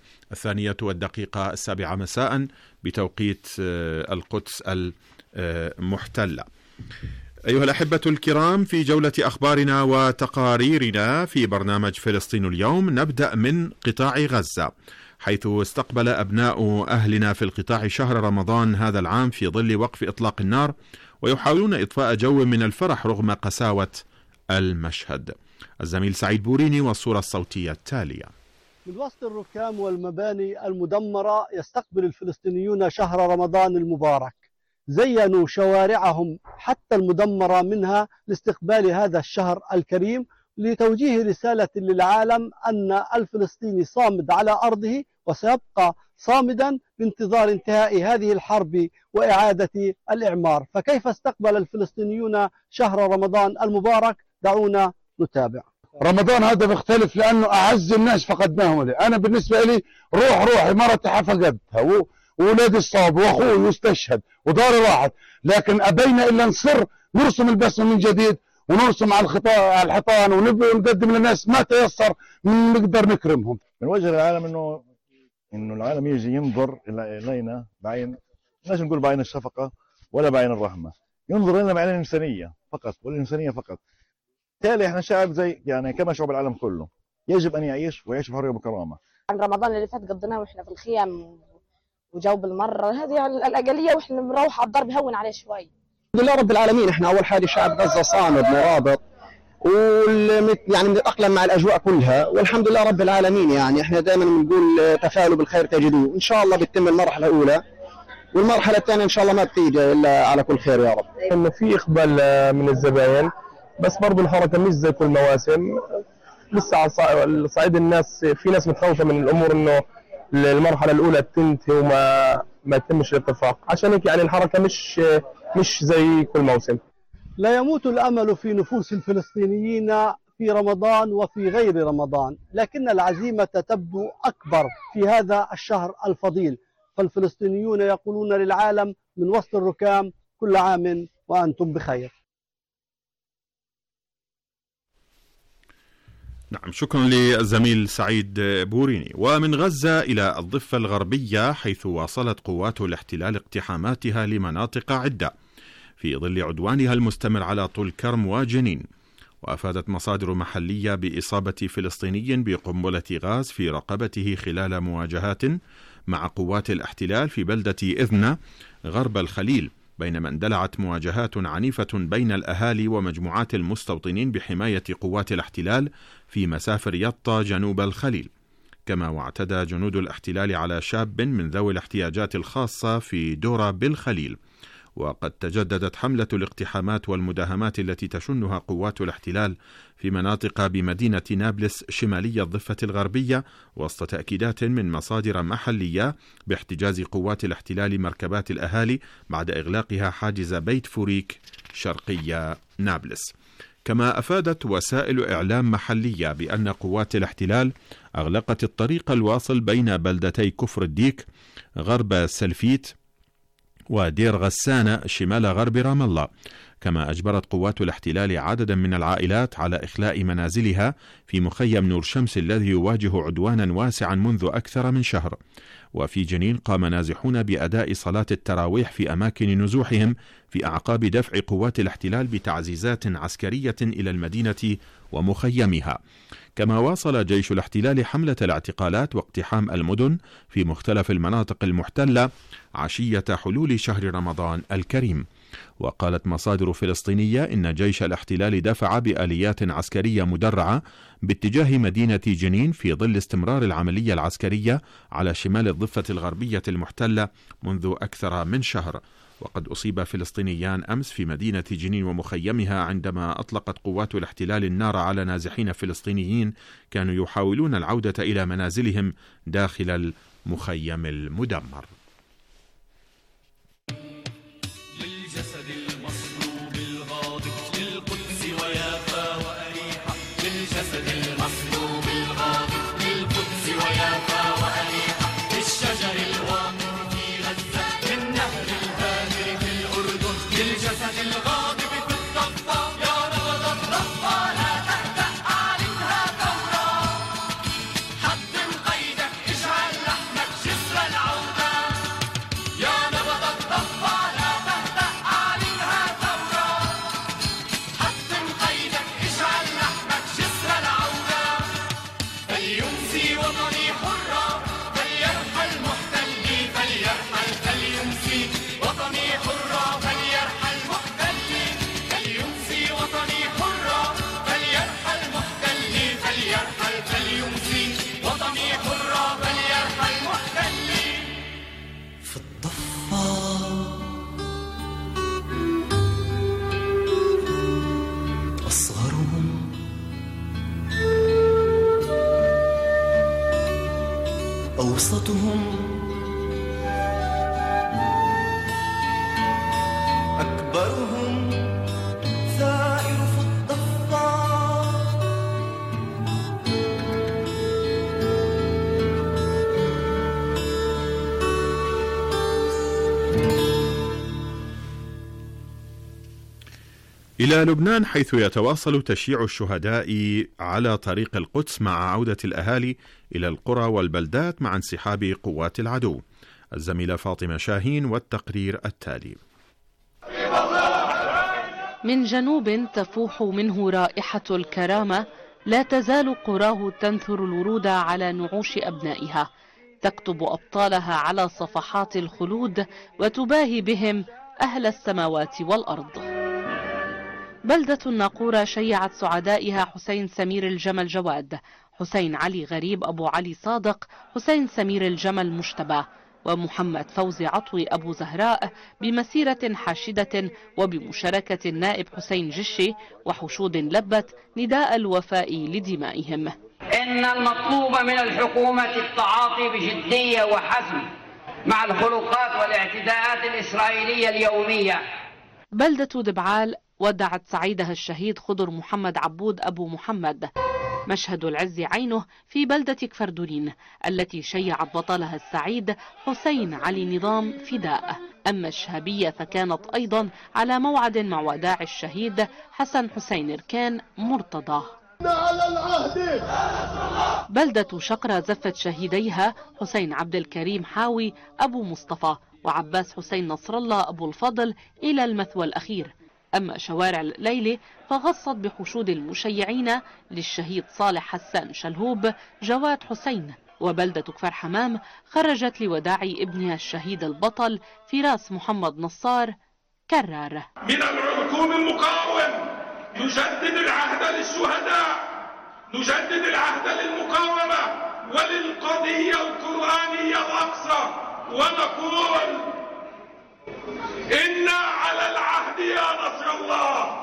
2:07 مساء بتوقيت القدس المحتلة. أيها الأحبة الكرام، في جولة أخبارنا وتقاريرنا في برنامج فلسطين اليوم نبدأ من قطاع غزة، حيث استقبل أبناء أهلنا في القطاع شهر رمضان هذا العام في ظل وقف إطلاق النار، ويحاولون إضفاء جو من الفرح رغم قساوة المشهد. الزميل سعيد بوريني والصورة الصوتية التالية. من وسط الركام والمباني المدمرة يستقبل الفلسطينيون شهر رمضان المبارك. زينوا شوارعهم حتى المدمرة منها لاستقبال هذا الشهر الكريم، لتوجيه رسالة للعالم أن الفلسطيني صامد على أرضه وسيبقى صامدا بانتظار انتهاء هذه الحرب وإعادة الإعمار. فكيف استقبل الفلسطينيون شهر رمضان المبارك؟ دعونا نتابع. رمضان هذا بيختلف لأنه أعز الناس فقدناهم لي. أنا بالنسبة لي روحي مرتي فقدتها وولادي الصاب وأخوي يستشهد وداري راحت، لكن أبينا إلا نرسم البسمة من جديد ونرسم على الحيطان ونقدم للناس ما تيسر من نقدر نكرمهم. من وجه العالم إنه العالم يجي ينظر إلينا بعين، ليش نقول بعين الشفقة ولا بعين الرحمة، ينظر لنا بعين الإنسانية فقط والإنسانية فقط. بالتالي احنا شعب زي يعني كما شعوب العالم كله يجب ان يعيش ويعيش بحريه وبكرامه. عن رمضان اللي فات قضيناه واحنا في الخيام وجو بالمره، هذه الاقليه واحنا بنروح على الضرب هون عليه شوي. الحمد لله رب العالمين، احنا اول حاجه شعب غزه صامد مرابط يعني بنتاقلم مع الاجواء كلها، والحمد لله رب العالمين. يعني احنا دائما بنقول تفاؤلوا بالخير تجدوه، ان شاء الله بتتم المرحله الاولى والمرحله الثانيه ان شاء الله ما بتيجي الا على كل خير يا رب. انه في اقبال من الزباين، بس برضه الحركه مش زي كل مواسم. لسه على صعيد الناس في ناس متخوفه من الامور انه المرحله الاولى تنتهي وما يتمش الاتفاق، عشان هيك يعني الحركه مش زي كل موسم. لا يموت الامل في نفوس الفلسطينيين في رمضان وفي غير رمضان، لكن العزيمه تبدو اكبر في هذا الشهر الفضيل. فالفلسطينيون يقولون للعالم من وسط الركام: كل عام وانتم بخير. نعم، شكرا للزميل سعيد بوريني. ومن غزة إلى الضفة الغربية، حيث واصلت قوات الاحتلال اقتحاماتها لمناطق عدة في ظل عدوانها المستمر على طول كرم وجنين. وأفادت مصادر محلية بإصابة فلسطيني بقنبلة غاز في رقبته خلال مواجهات مع قوات الاحتلال في بلدة إذنة غرب الخليل، بينما اندلعت مواجهات عنيفة بين الأهالي ومجموعات المستوطنين بحماية قوات الاحتلال في مسافر يطا جنوب الخليل. كما واعتدى جنود الاحتلال على شاب من ذوي الاحتياجات الخاصة في دورة بالخليل. وقد تجددت حملة الاقتحامات والمداهمات التي تشنها قوات الاحتلال في مناطق بمدينة نابلس شمالي الضفة الغربية، وسط تأكيدات من مصادر محلية باحتجاز قوات الاحتلال مركبات الأهالي بعد إغلاقها حاجز بيت فوريك شرقي نابلس. كما أفادت وسائل إعلام محلية بأن قوات الاحتلال أغلقت الطريق الواصل بين بلدتي كفر الديك غرب سلفيت ودير غسانة شمال غرب رام الله. كما أجبرت قوات الاحتلال عددا من العائلات على إخلاء منازلها في مخيم نور شمس الذي يواجه عدوانا واسعا منذ أكثر من شهر. وفي جنين قام نازحون بأداء صلاة التراويح في أماكن نزوحهم في أعقاب دفع قوات الاحتلال بتعزيزات عسكرية إلى المدينة ومخيمها. كما واصل جيش الاحتلال حملة الاعتقالات واقتحام المدن في مختلف المناطق المحتلة عشية حلول شهر رمضان الكريم. وقالت مصادر فلسطينية إن جيش الاحتلال دفع بآليات عسكرية مدرعة باتجاه مدينة جنين في ظل استمرار العملية العسكرية على شمال الضفة الغربية المحتلة منذ أكثر من شهر. وقد أصيب فلسطينيان أمس في مدينة جنين ومخيمها عندما أطلقت قوات الاحتلال النار على نازحين فلسطينيين كانوا يحاولون العودة إلى منازلهم داخل المخيم المدمر. للجسد المصلوب الغاضب للقدس ويافا وأريحة، للجسد المصلوب الغاضب للقدس ويافا وأريحة، للشجر الواقف في أوسطهم أكبرهم ثائر في الضفة إلى لبنان، حيث يتواصل تشييع الشهداء على طريق القدس مع عودة الأهالي إلى القرى والبلدات مع انسحاب قوات العدو. الزميلة فاطمة شاهين والتقرير التالي. من جنوب تفوح منه رائحة الكرامة، لا تزال قراه تنثر الورود على نعوش أبنائها، تكتب أبطالها على صفحات الخلود وتباهي بهم أهل السماوات والأرض. بلدة الناقورة شيعت سعدائها حسين سمير الجمل جواد، حسين علي غريب أبو علي صادق، حسين سمير الجمل مجتبى، ومحمد فوزي عطوي أبو زهراء بمسيرة حاشدة وبمشاركة النائب حسين جشي وحشود لبت نداء الوفاء لدمائهم. إن المطلوب من الحكومة التعاطي بجدية وحزم مع الخروقات والاعتداءات الإسرائيلية اليومية. بلدة دبعال ودعت سعيدها الشهيد خضر محمد عبود أبو محمد. مشهد العز عينه في بلدة كفردولين التي شيعت بطلها السعيد حسين علي نظام فداء. أما الشهبية فكانت أيضا على موعد مع وداع الشهيد حسن حسين ركان مرتضى. بلدة شقرة زفت شهيديها حسين عبد الكريم حاوي أبو مصطفى وعباس حسين نصر الله أبو الفضل إلى المثوى الأخير. أما شوارع الليلة فغصت بحشود المشيعين للشهيد صالح حسان شلهوب جواد حسين. وبلدة كفر حمام خرجت لوداع ابنها الشهيد البطل فراس محمد نصار كرار. من الحكومة المقاوم نجدد العهد للشهداء، نجدد العهد للمقاومة وللقضية القرآنية الأقصى، ونقول إنا على العهد يا نصر الله.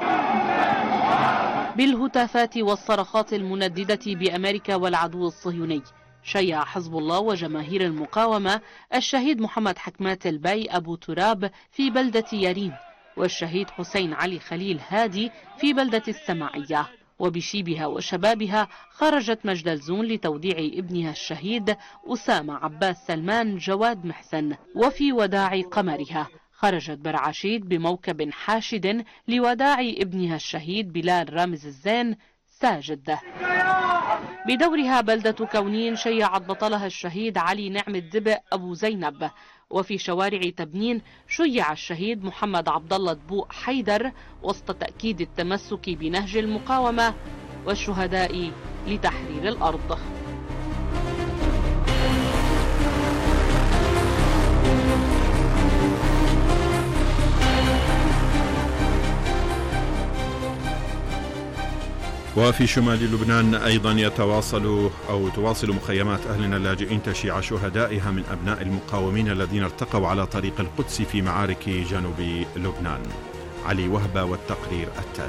بالهتافات والصرخات المنددة بأمريكا والعدو الصهيوني شيع حزب الله وجماهير المقاومة الشهيد محمد حكمات البي أبو تراب في بلدة يارين، والشهيد حسين علي خليل هادي في بلدة السماعية. وبشيبها وشبابها خرجت مجد الزون لتوديع ابنها الشهيد أسامة عباس سلمان جواد محسن. وفي وداع قمرها خرجت برعاشيد بموكب حاشد لوداع ابنها الشهيد بلال رامز الزين ساجد. بدورها بلدة كونين شيعت بطلها الشهيد علي نعم الدبق أبو زينب. وفي شوارع تبنين شيع الشهيد محمد عبد الله دبوق حيدر وسط تأكيد التمسك بنهج المقاومة والشهداء لتحرير الأرض. وفي شمال لبنان أيضا تواصل مخيمات أهلنا اللاجئين تشييع شهدائها من أبناء المقاومين الذين ارتقوا على طريق القدس في معارك جنوب لبنان. علي وهبة والتقرير التالي.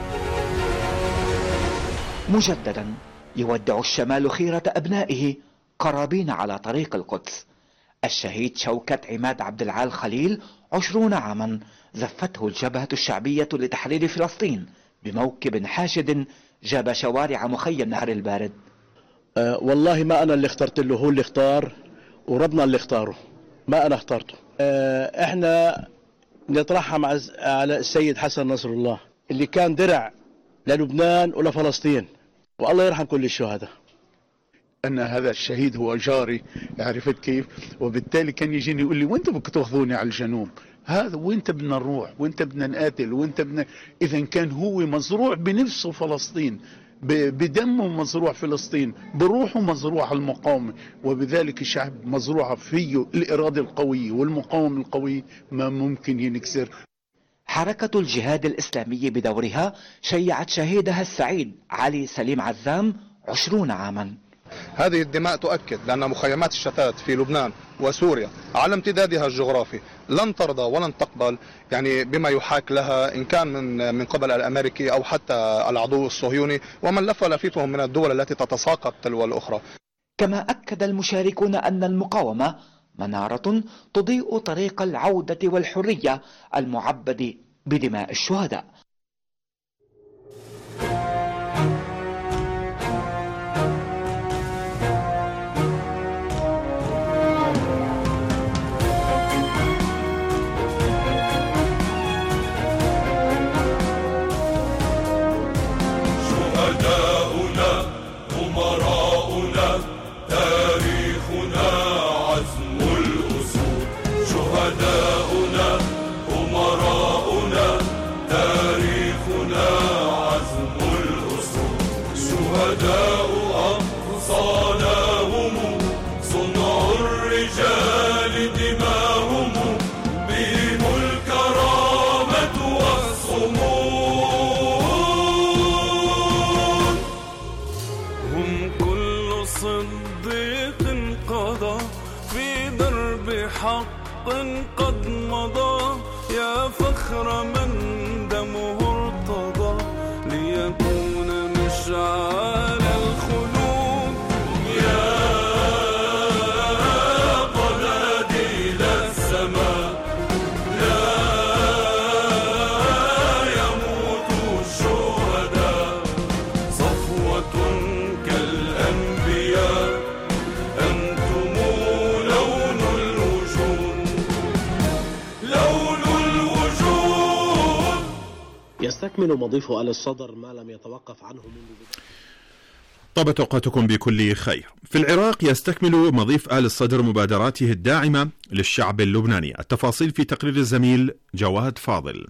مجددا يودع الشمال خيرة أبنائه قرابين على طريق القدس. الشهيد شوكت عماد عبد العال خليل 20 عاما زفته الجبهة الشعبية لتحرير فلسطين بموكب حاشد جاب شوارع مخيم نهر البارد. والله ما أنا اللي اخترت له، هو اللي اختار وربنا اللي اختاره، ما أنا اخترته. احنا نترحم على السيد حسن نصر الله اللي كان درع للبنان ولفلسطين، والله يرحم كل الشهداء. أن هذا الشهيد هو جاري، عرفت كيف؟ وبالتالي كان يجيني يقول لي وانتم بدكم تاخذوني على الجنوب، هذا وانت بدنا نروح وانت بدنا نقاتل وانت بدنا. اذا كان هو مزروع بنفسه فلسطين، بدمه مزروع فلسطين، بروحه مزروع المقاومة، وبذلك الشعب مزروع فيه الإرادة القوية والمقاومة القوية ما ممكن ينكسر. حركة الجهاد الإسلامي بدورها شيعت شهيدها السعيد علي سليم عزام 20 عاما. هذه الدماء تؤكد لأن مخيمات الشتات في لبنان وسوريا على امتدادها الجغرافي لن ترضى ولن تقبل بما يحاك لها إن كان من قبل الأمريكي أو حتى العدو الصهيوني ومن لف لفيفهم من الدول التي تتساقط تلو الأخرى. كما أكد المشاركون أن المقاومة منارة تضيء طريق العودة والحرية المعبد بدماء الشهداء. شهداؤنا أمراؤنا تاريخنا عزم الأسود. شهداؤنا أمراؤنا تاريخنا عزم الأسود. شهداء أقصانا هم صنع الرجال دماهم بهم الكرامة والصمود. هم كل صديق قضى في درب حق قد مضى يا فخر من دمه ارتضى ليكون مشعل الخلود. يا قناديل السماء لا يموت الشهداء صفوة كالأنبياء أنتم لون الوجود. لون الوجود. يستكمل مضيف آل الصدر ما لم يتوقف عنه منذ طابت أوقاتكم بكل خير. في العراق يستكمل مضيف آل الصدر مبادراته الداعمة للشعب اللبناني. التفاصيل في تقرير الزميل جواد فاضل.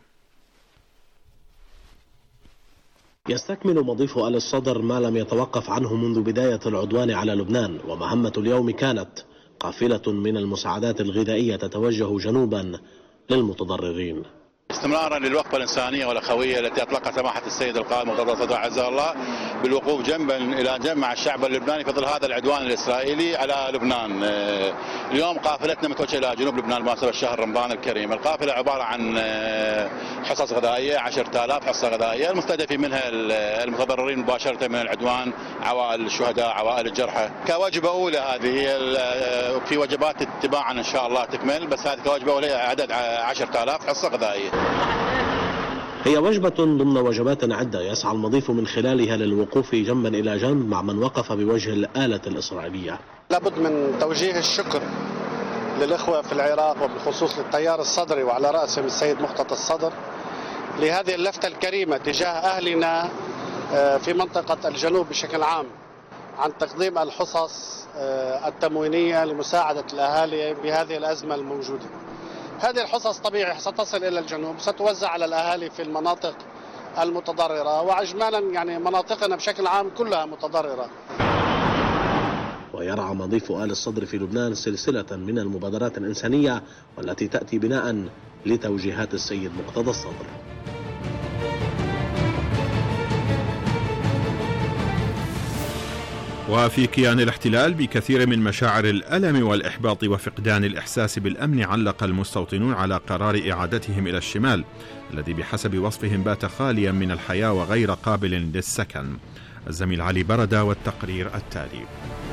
يستكمل مضيف آل الصدر ما لم يتوقف عنه منذ بداية العدوان على لبنان، ومهمة اليوم كانت قافلة من المساعدات الغذائية تتوجه جنوبا للمتضررين. استمرارا للوقفة الإنسانية والأخوية التي أطلقها سماحة السيد القائد مرتضى الصدر عزه الله بالوقوف جنبا إلى جنب مع الشعب اللبناني في ظل هذا العدوان الإسرائيلي على لبنان. اليوم قافلتنا متوجهة إلى جنوب لبنان بمناسبة شهر رمضان الكريم. القافلة عبارة عن حصص غذائية 10,000 حصة غذائية، المستهدفين منها المتضررين مباشرة من العدوان، عوائل الشهداء، عوائل الجرحى. كوجبة أولى هذه في وجبات تباعا إن شاء الله تكمل، بس هذه كوجبة أولى عدد 10,000 حصة غذائية. هي وجبة ضمن وجبات عدة يسعى المضيف من خلالها للوقوف جنبا إلى جنب مع من وقف بوجه الآلة الإسرائيلية. لابد من توجيه الشكر للإخوة في العراق وبالخصوص للتيار الصدري وعلى رأسهم السيد مقتدى الصدر لهذه اللفتة الكريمة تجاه أهلنا في منطقة الجنوب بشكل عام عن تقديم الحصص التموينية لمساعدة الأهالي بهذه الأزمة الموجودة. هذه الحصص طبيعي ستصل إلى الجنوب، ستوزع على الأهالي في المناطق المتضررة، وإجمالا يعني مناطقنا بشكل عام كلها متضررة. ويرعى مضيف آل الصدر في لبنان سلسلة من المبادرات الإنسانية والتي تأتي بناء لتوجيهات السيد مقتدى الصدر. وفي كيان الاحتلال بكثير من مشاعر الألم والإحباط وفقدان الإحساس بالأمن، علق المستوطنون على قرار إعادتهم إلى الشمال الذي بحسب وصفهم بات خاليا من الحياة وغير قابل للسكن. الزميل علي بردة والتقرير التالي.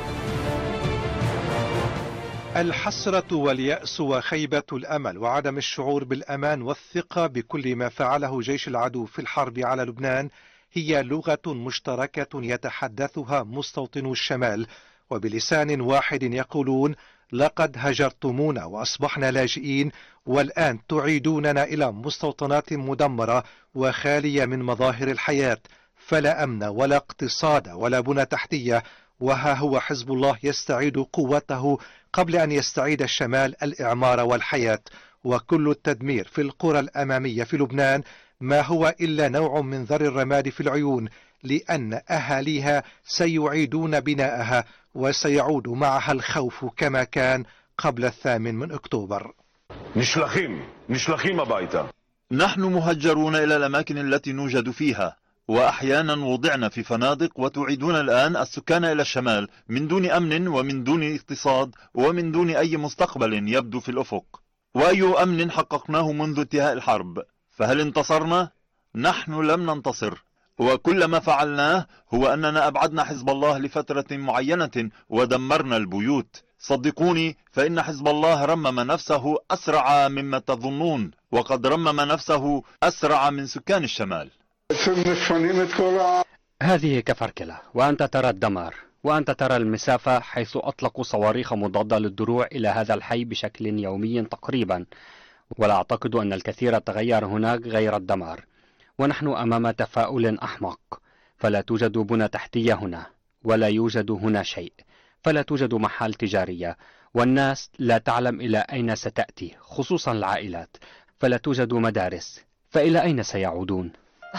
الحسرة واليأس وخيبة الأمل وعدم الشعور بالأمان والثقة بكل ما فعله جيش العدو في الحرب على لبنان هي لغة مشتركة يتحدثها مستوطنو الشمال، وبلسان واحد يقولون: لقد هجرتمونا وأصبحنا لاجئين، والآن تعيدوننا إلى مستوطنات مدمرة وخالية من مظاهر الحياة، فلا أمن ولا اقتصاد ولا بنى تحتية. وها هو حزب الله يستعيد قوته قبل أن يستعيد الشمال الإعمار والحياة. وكل التدمير في القرى الأمامية في لبنان ما هو إلا نوع من ذر الرماد في العيون، لأن أهاليها سيعيدون بناءها وسيعود معها الخوف كما كان قبل 8 أكتوبر. نشلخيم بيتا. نحن مهجرون إلى الأماكن التي نوجد فيها، وأحيانا وضعنا في فنادق، وتعيدون الآن السكان إلى الشمال من دون أمن ومن دون اقتصاد ومن دون أي مستقبل يبدو في الأفق. وأي أمن حققناه منذ انتهاء الحرب؟ فهل انتصرنا؟ نحن لم ننتصر. وكل ما فعلناه هو أننا أبعدنا حزب الله لفترة معينة ودمرنا البيوت. صدقوني فإن حزب الله رمم نفسه أسرع مما تظنون، وقد رمم نفسه أسرع من سكان الشمال. هذه كفركلة، وأنت ترى الدمار، وأنت ترى المسافة حيث أطلقوا صواريخ مضادة للدروع إلى هذا الحي بشكل يومي تقريبا، ولا أعتقد أن الكثير تغير هناك غير الدمار. ونحن أمام تفاؤل أحمق، فلا توجد بنى تحتية هنا، ولا يوجد هنا شيء، فلا توجد محال تجارية، والناس لا تعلم إلى أين ستأتي، خصوصا العائلات، فلا توجد مدارس، فإلى أين سيعودون؟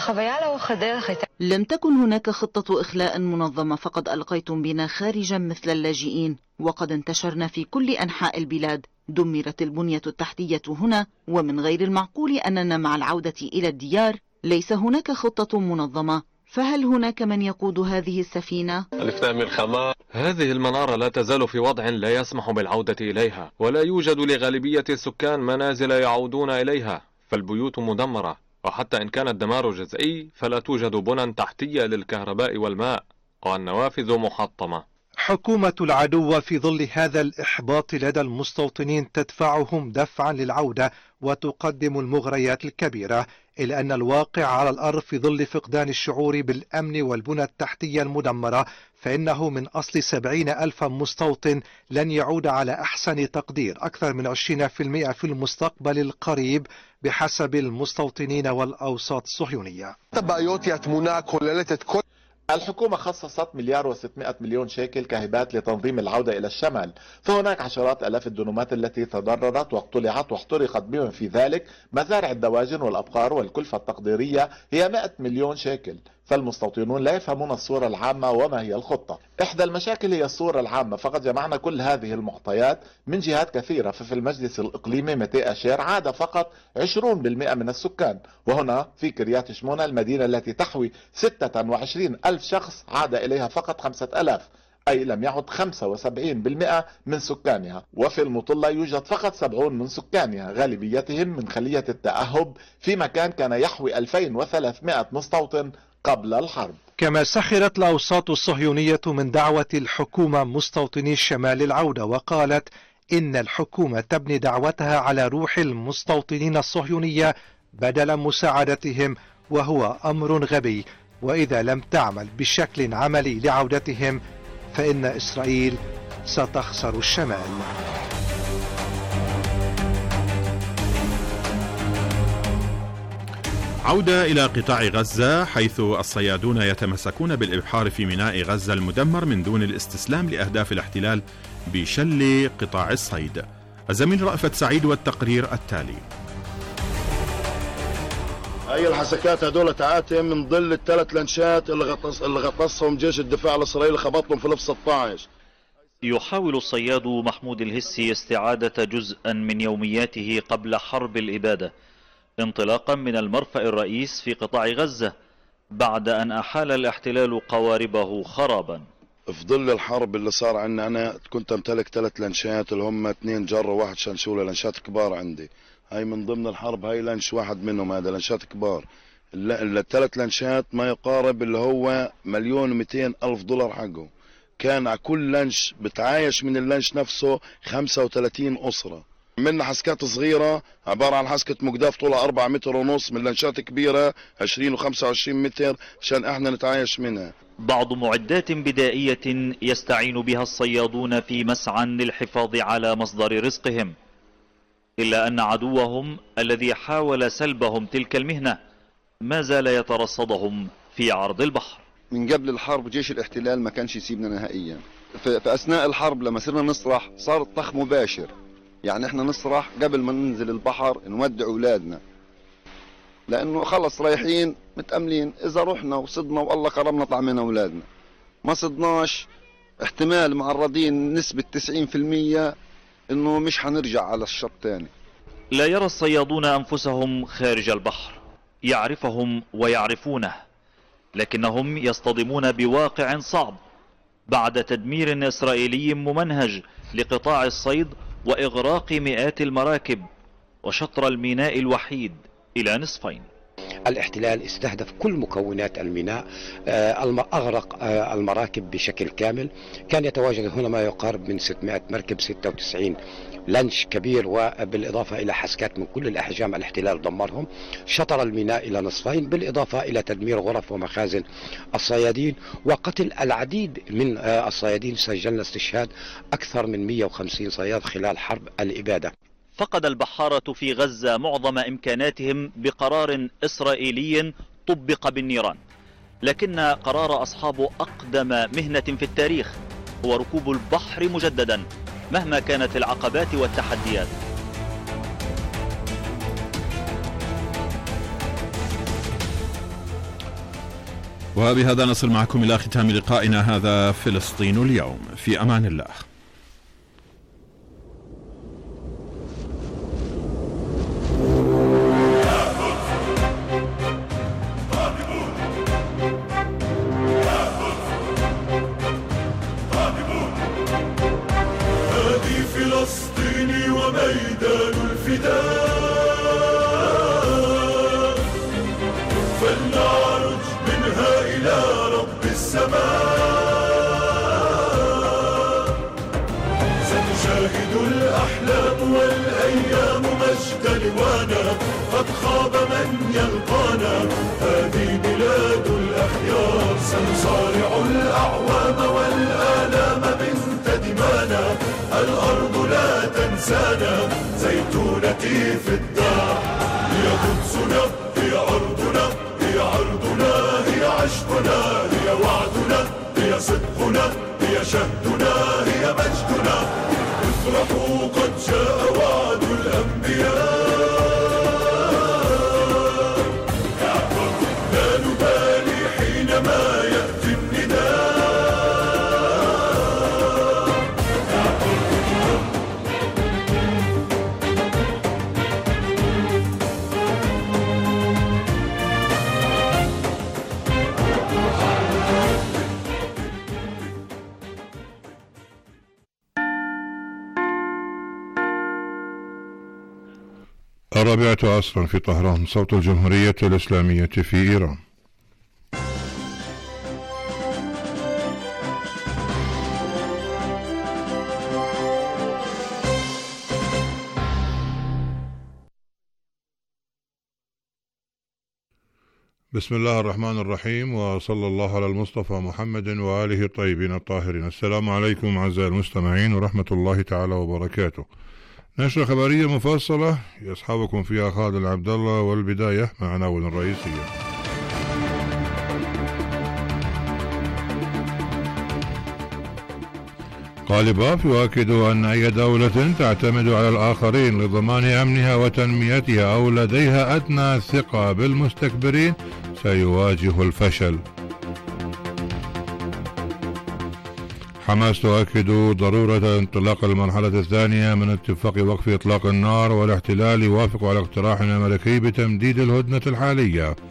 لم تكن هناك خطة إخلاء منظمة، فقد ألقيتم بنا خارجا مثل اللاجئين، وقد انتشرنا في كل أنحاء البلاد. دمرت البنية التحتية هنا، ومن غير المعقول أننا مع العودة إلى الديار ليس هناك خطة منظمة. فهل هناك من يقود هذه السفينة؟ هذه المنارة لا تزال في وضع لا يسمح بالعودة إليها، ولا يوجد لغالبية السكان منازل يعودون إليها، فالبيوت مدمرة، وحتى إن كان الدمار جزئي فلا توجد بنى تحتية للكهرباء والماء، والنوافذ محطمة. حكومة العدو في ظل هذا الإحباط لدى المستوطنين تدفعهم دفعا للعودة وتقدم المغريات الكبيرة، إلا أن الواقع على الأرض في ظل فقدان الشعور بالأمن والبنى التحتية المدمرة، فإنه من أصل 70,000 مستوطن لن يعود على أحسن تقدير أكثر من 20% في المستقبل القريب بحسب المستوطنين والأوساط الصهيونية. الحكومة خصصت 1,600,000,000 شيكل كهبات لتنظيم العودة إلى الشمال، فهناك عشرات آلاف الدنومات التي تضررت واقتلعت واحترقت، بما في ذلك مزارع الدواجن والأبقار، والكلفة التقديرية هي 100 مليون شيكل. فالمستوطنون لا يفهمون الصورة العامة وما هي الخطة. إحدى المشاكل هي الصورة العامة، فقد جمعنا كل هذه المعطيات من جهات كثيرة، ففي المجلس الإقليمي متي أشير عاد فقط 20% من السكان، وهنا في كريات شمونة المدينة التي تحوي 26,000 شخص عاد إليها فقط 5,000، أي لم يعد 75% من سكانها. وفي المطلة يوجد فقط 70 من سكانها، غالبيتهم من خلية التأهب في مكان كان يحوي 2300 مستوطن قبل الحرب. كما سخرت الأوساط الصهيونية من دعوة الحكومة مستوطني الشمال العودة، وقالت إن الحكومة تبني دعوتها على روح المستوطنين الصهيونية بدل مساعدتهم، وهو أمر غبي، وإذا لم تعمل بشكل عملي لعودتهم فإن إسرائيل ستخسر الشمال. عودة إلى قطاع غزة، حيث الصيادون يتمسكون بالإبحار في ميناء غزة المدمر من دون الاستسلام لأهداف الاحتلال بشل قطاع الصيد. الزميل رأفت سعيد والتقرير التالي. هاي الحسكات هدول تعاتهم من ظل الثلاث لنشات اللي غطسهم جيش الدفاع الإسرائيلي، خبطهم في لف 16. يحاول الصياد محمود الهسي استعادة جزءا من يومياته قبل حرب الإبادة، انطلاقا من المرفأ الرئيس في قطاع غزة بعد أن أحال الاحتلال قواربه خرابا. في ظل الحرب اللي صار عندنا، أنا كنت أمتلك 3 لنشات اللي هم 2 جر و1 شنشولة، لنشات كبار عندي. هاي من ضمن الحرب، هاي لنش واحد منهم، هذا لنشات كبار. ال3 لنشات ما يقارب اللي هو 1,200,000 دولار حقه. كان على كل لنش بتعايش من اللنش نفسه 35 أسرة. عملنا حسكات صغيرة عبارة عن حسكة مقداف طولها 4 متر ونص، من لنشات كبيرة 20 و25 متر عشان احنا نتعايش منها. بعض معدات بدائية يستعين بها الصيادون في مسعى للحفاظ على مصدر رزقهم، إلا أن عدوهم الذي حاول سلبهم تلك المهنة ما زال يترصدهم في عرض البحر. من قبل الحرب جيش الاحتلال ما كانش يسيبنا نهائيا. في أثناء الحرب لما صرنا نسرح صار الطخ مباشر، يعني احنا نسرح قبل ما ننزل البحر نودع أولادنا، لأنه خلص رايحين متأملين إذا رحنا وصدنا والله كرمنا طعمنا أولادنا، ما صدناش احتمال معرضين نسبة 90% إنه مش حنرجع على الشط تاني. لا يرى الصيادون أنفسهم خارج البحر، يعرفهم ويعرفونه، لكنهم يصطدمون بواقع صعب بعد تدمير إسرائيلي ممنهج لقطاع الصيد وإغراق مئات المراكب وشطر الميناء الوحيد إلى نصفين. الاحتلال استهدف كل مكونات الميناء، أغرق المراكب بشكل كامل. كان يتواجد هنا ما يقارب من 600 مركب، 96 لانش كبير، وبالإضافة إلى حسكات من كل الأحجام الاحتلال دمرهم. شطر الميناء إلى نصفين، بالإضافة إلى تدمير غرف ومخازن الصيادين وقتل العديد من الصيادين. سجلنا استشهاد أكثر من 150 صياد خلال حرب الإبادة. فقد البحارة في غزة معظم إمكاناتهم بقرار إسرائيلي طبق بالنيران، لكن قرار أصحاب أقدم مهنة في التاريخ هو ركوب البحر مجددا مهما كانت العقبات والتحديات. وبهذا نصل معكم إلى ختام لقائنا هذا فلسطين اليوم. في أمان الله. هذه فلسطين وميدان الفداء، فلنعرج منها إلى رب السماء. ستشاهد الأحلام والأيام مجد لوانا، قد خاب من يلقانا، هذه بلاد الأخيار. سنصارع الأعوام والآلام بنت دمانا، الأرض لا تنسانا، زيتونتي في الدار. هي قدسنا، هي أرضنا، هي عرضنا، هي عشقنا، هي وعدنا، هي صدقنا، هي شهدنا، هي مجدنا. افرحوا قد جاء وعد الأنبياء، لا نبالي حينما يأتي النداء. الرابعة عصرا في طهران، صوت الجمهورية الإسلامية في إيران. بسم الله الرحمن الرحيم، وصلى الله على المصطفى محمد وآله الطيبين الطاهرين. السلام عليكم أعزائي المستمعين ورحمة الله تعالى وبركاته. نشرة خبرية مفصلة يصحبكم فيها خالد العبد الله، والبداية مع عناوين الرئيسية. غالباف يؤكد أن أي دولة تعتمد على الآخرين لضمان أمنها وتنميتها أو لديها أدنى ثقة بالمستكبرين سيواجه الفشل. حماس تؤكد ضرورة انطلاق المرحلة الثانية من اتفاق وقف إطلاق النار، والاحتلال يوافق على اقتراح أمريكي بتمديد الهدنة الحالية.